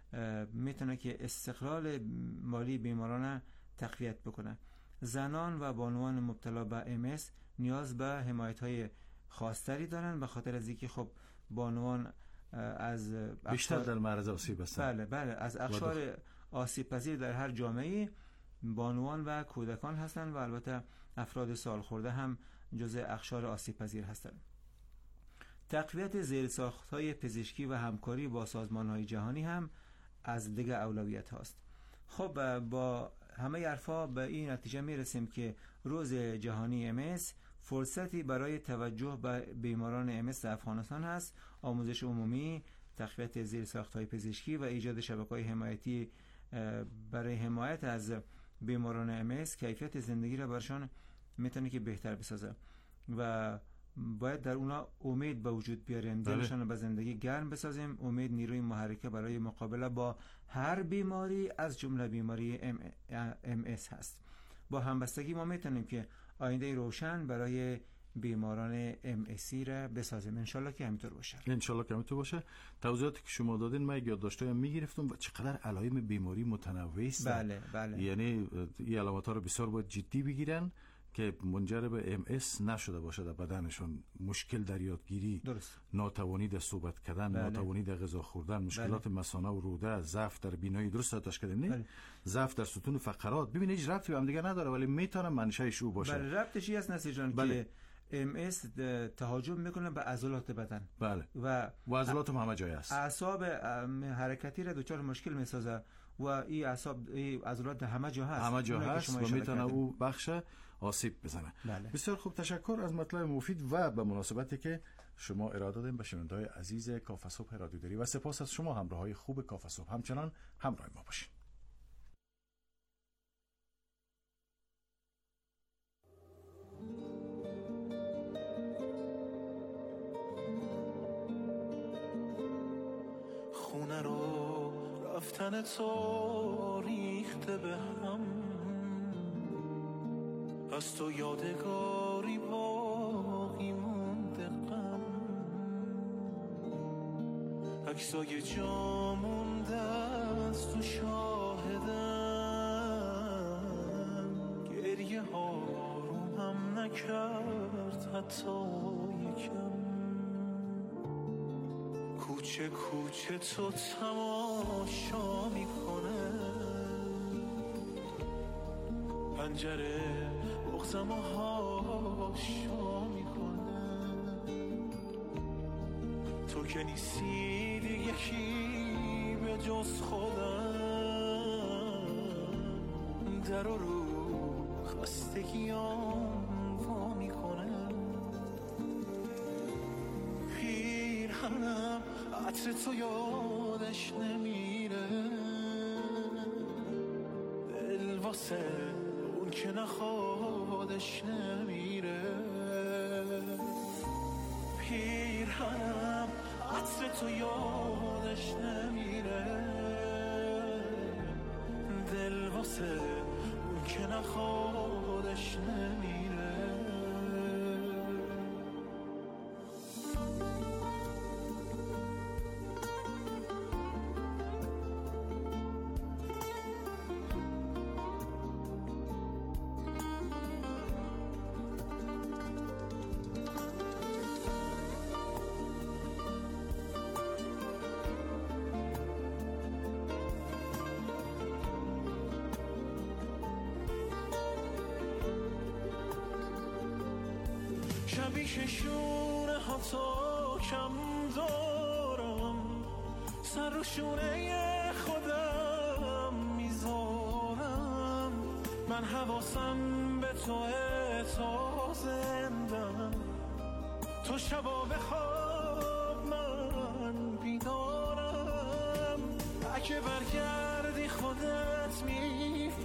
میتونه که استقلال مالی بیماران تقویت بکنه. زنان و بانوان مبتلا به MS نیاز به حمایت‌های خاص‌تری دارن، به خاطر از اینکه خب بانوان از بیشتر در معرض آسیب هستند. بله از اقشار آسیب پذیر در هر جامعه بانوان و کودکان هستند و البته افراد سالخورده هم جزء اقشار آسیب پذیر هستند. تقویت زیرساخت‌های پزشکی و همکاری با سازمان‌های جهانی هم از دیگر اولویت هاست. خب با همه حرفا به این نتیجه میرسیم که روز جهانی MS فرصتی برای توجه به بیماران MS در افغانستان هست. آموزش عمومی، تقویت زیرساخت‌های پزشکی و ایجاد شبکه‌های حمایتی برای حمایت از بیماران MS کیفیت زندگی را برشان میتونه که بهتر بسازه و باید در اونا امید به وجود بیاریم، دلشان به زندگی گرم بسازیم. امید نیروی محرکه برای مقابله با هر بیماری از جمله بیماری MS هست. با همبستگی ما میتونیم که آینده روشن برای بیماران MS را بسازیم. انشالله که همینطور باشه. انشالله که همینطور باشه. توضیحاتی که شما دادین من یادداشت‌هایم میگرفتم و چقدر علائم بیماری متنوع است. بله. یعنی این علامت‌ها رو بسیار باید جدی بگیرن که منجر به MS نشده باشه در بدنشون. مشکل در یادگیری، ناتوانی در صحبت کردن، ناتوانی در غذا خوردن، مشکلات مثانه و روده، ضعف در بینایی، درست تاش کردیم نه؟ ضعف در ستون فقرات. ببینید هیچ ربطی به هم دیگه نداره ولی میتونه منشأش او باشه. بله ربطش این است نصیر جان که MS تهاجم میکنه به عضلات بدن. بله. و عضلات هم همه جای است. اعصاب حرکتی را دچار مشکل میسازه و این عضلات در همه جا هست. همه جا هست و میتونه او بخش آسیب بزنه. بسیار خوب، تشکر از مطلب مفید و به مناسبتی که شما ارائه دادین به شنونده‌های عزیز کافه صبح رادیوداری و سپاس از شما همراهای خوب کافه صبح. همچنان همراه ما باشین. خونه رو رفتن تو ریخته به هم، از تو یادگاری باقی مونده غم، عکسای جا مونده از تو شاهدم، گریه ها رو هم نکرد حتی یکم، کوچه کوچه تو تماشا میکنه، پنجره بغزم و هاشا میکنه، تو که نیستی دیگه کی به جز خودم، در رو خستگیام وا میکنه، پیرهنم عطر تو یادش نمیره، دل واسه اون که نخوادش نمیره، پیرهنم عطر تو یادش نمیره، دل واسه اون که نخوادش نمیره. شبی که شونه ها تا کم دارم، سر رو شونه خودم میذارم، من حواسم به تو تا زندم، تو شبا بخواب من بیدارم، اگه برگردی خودت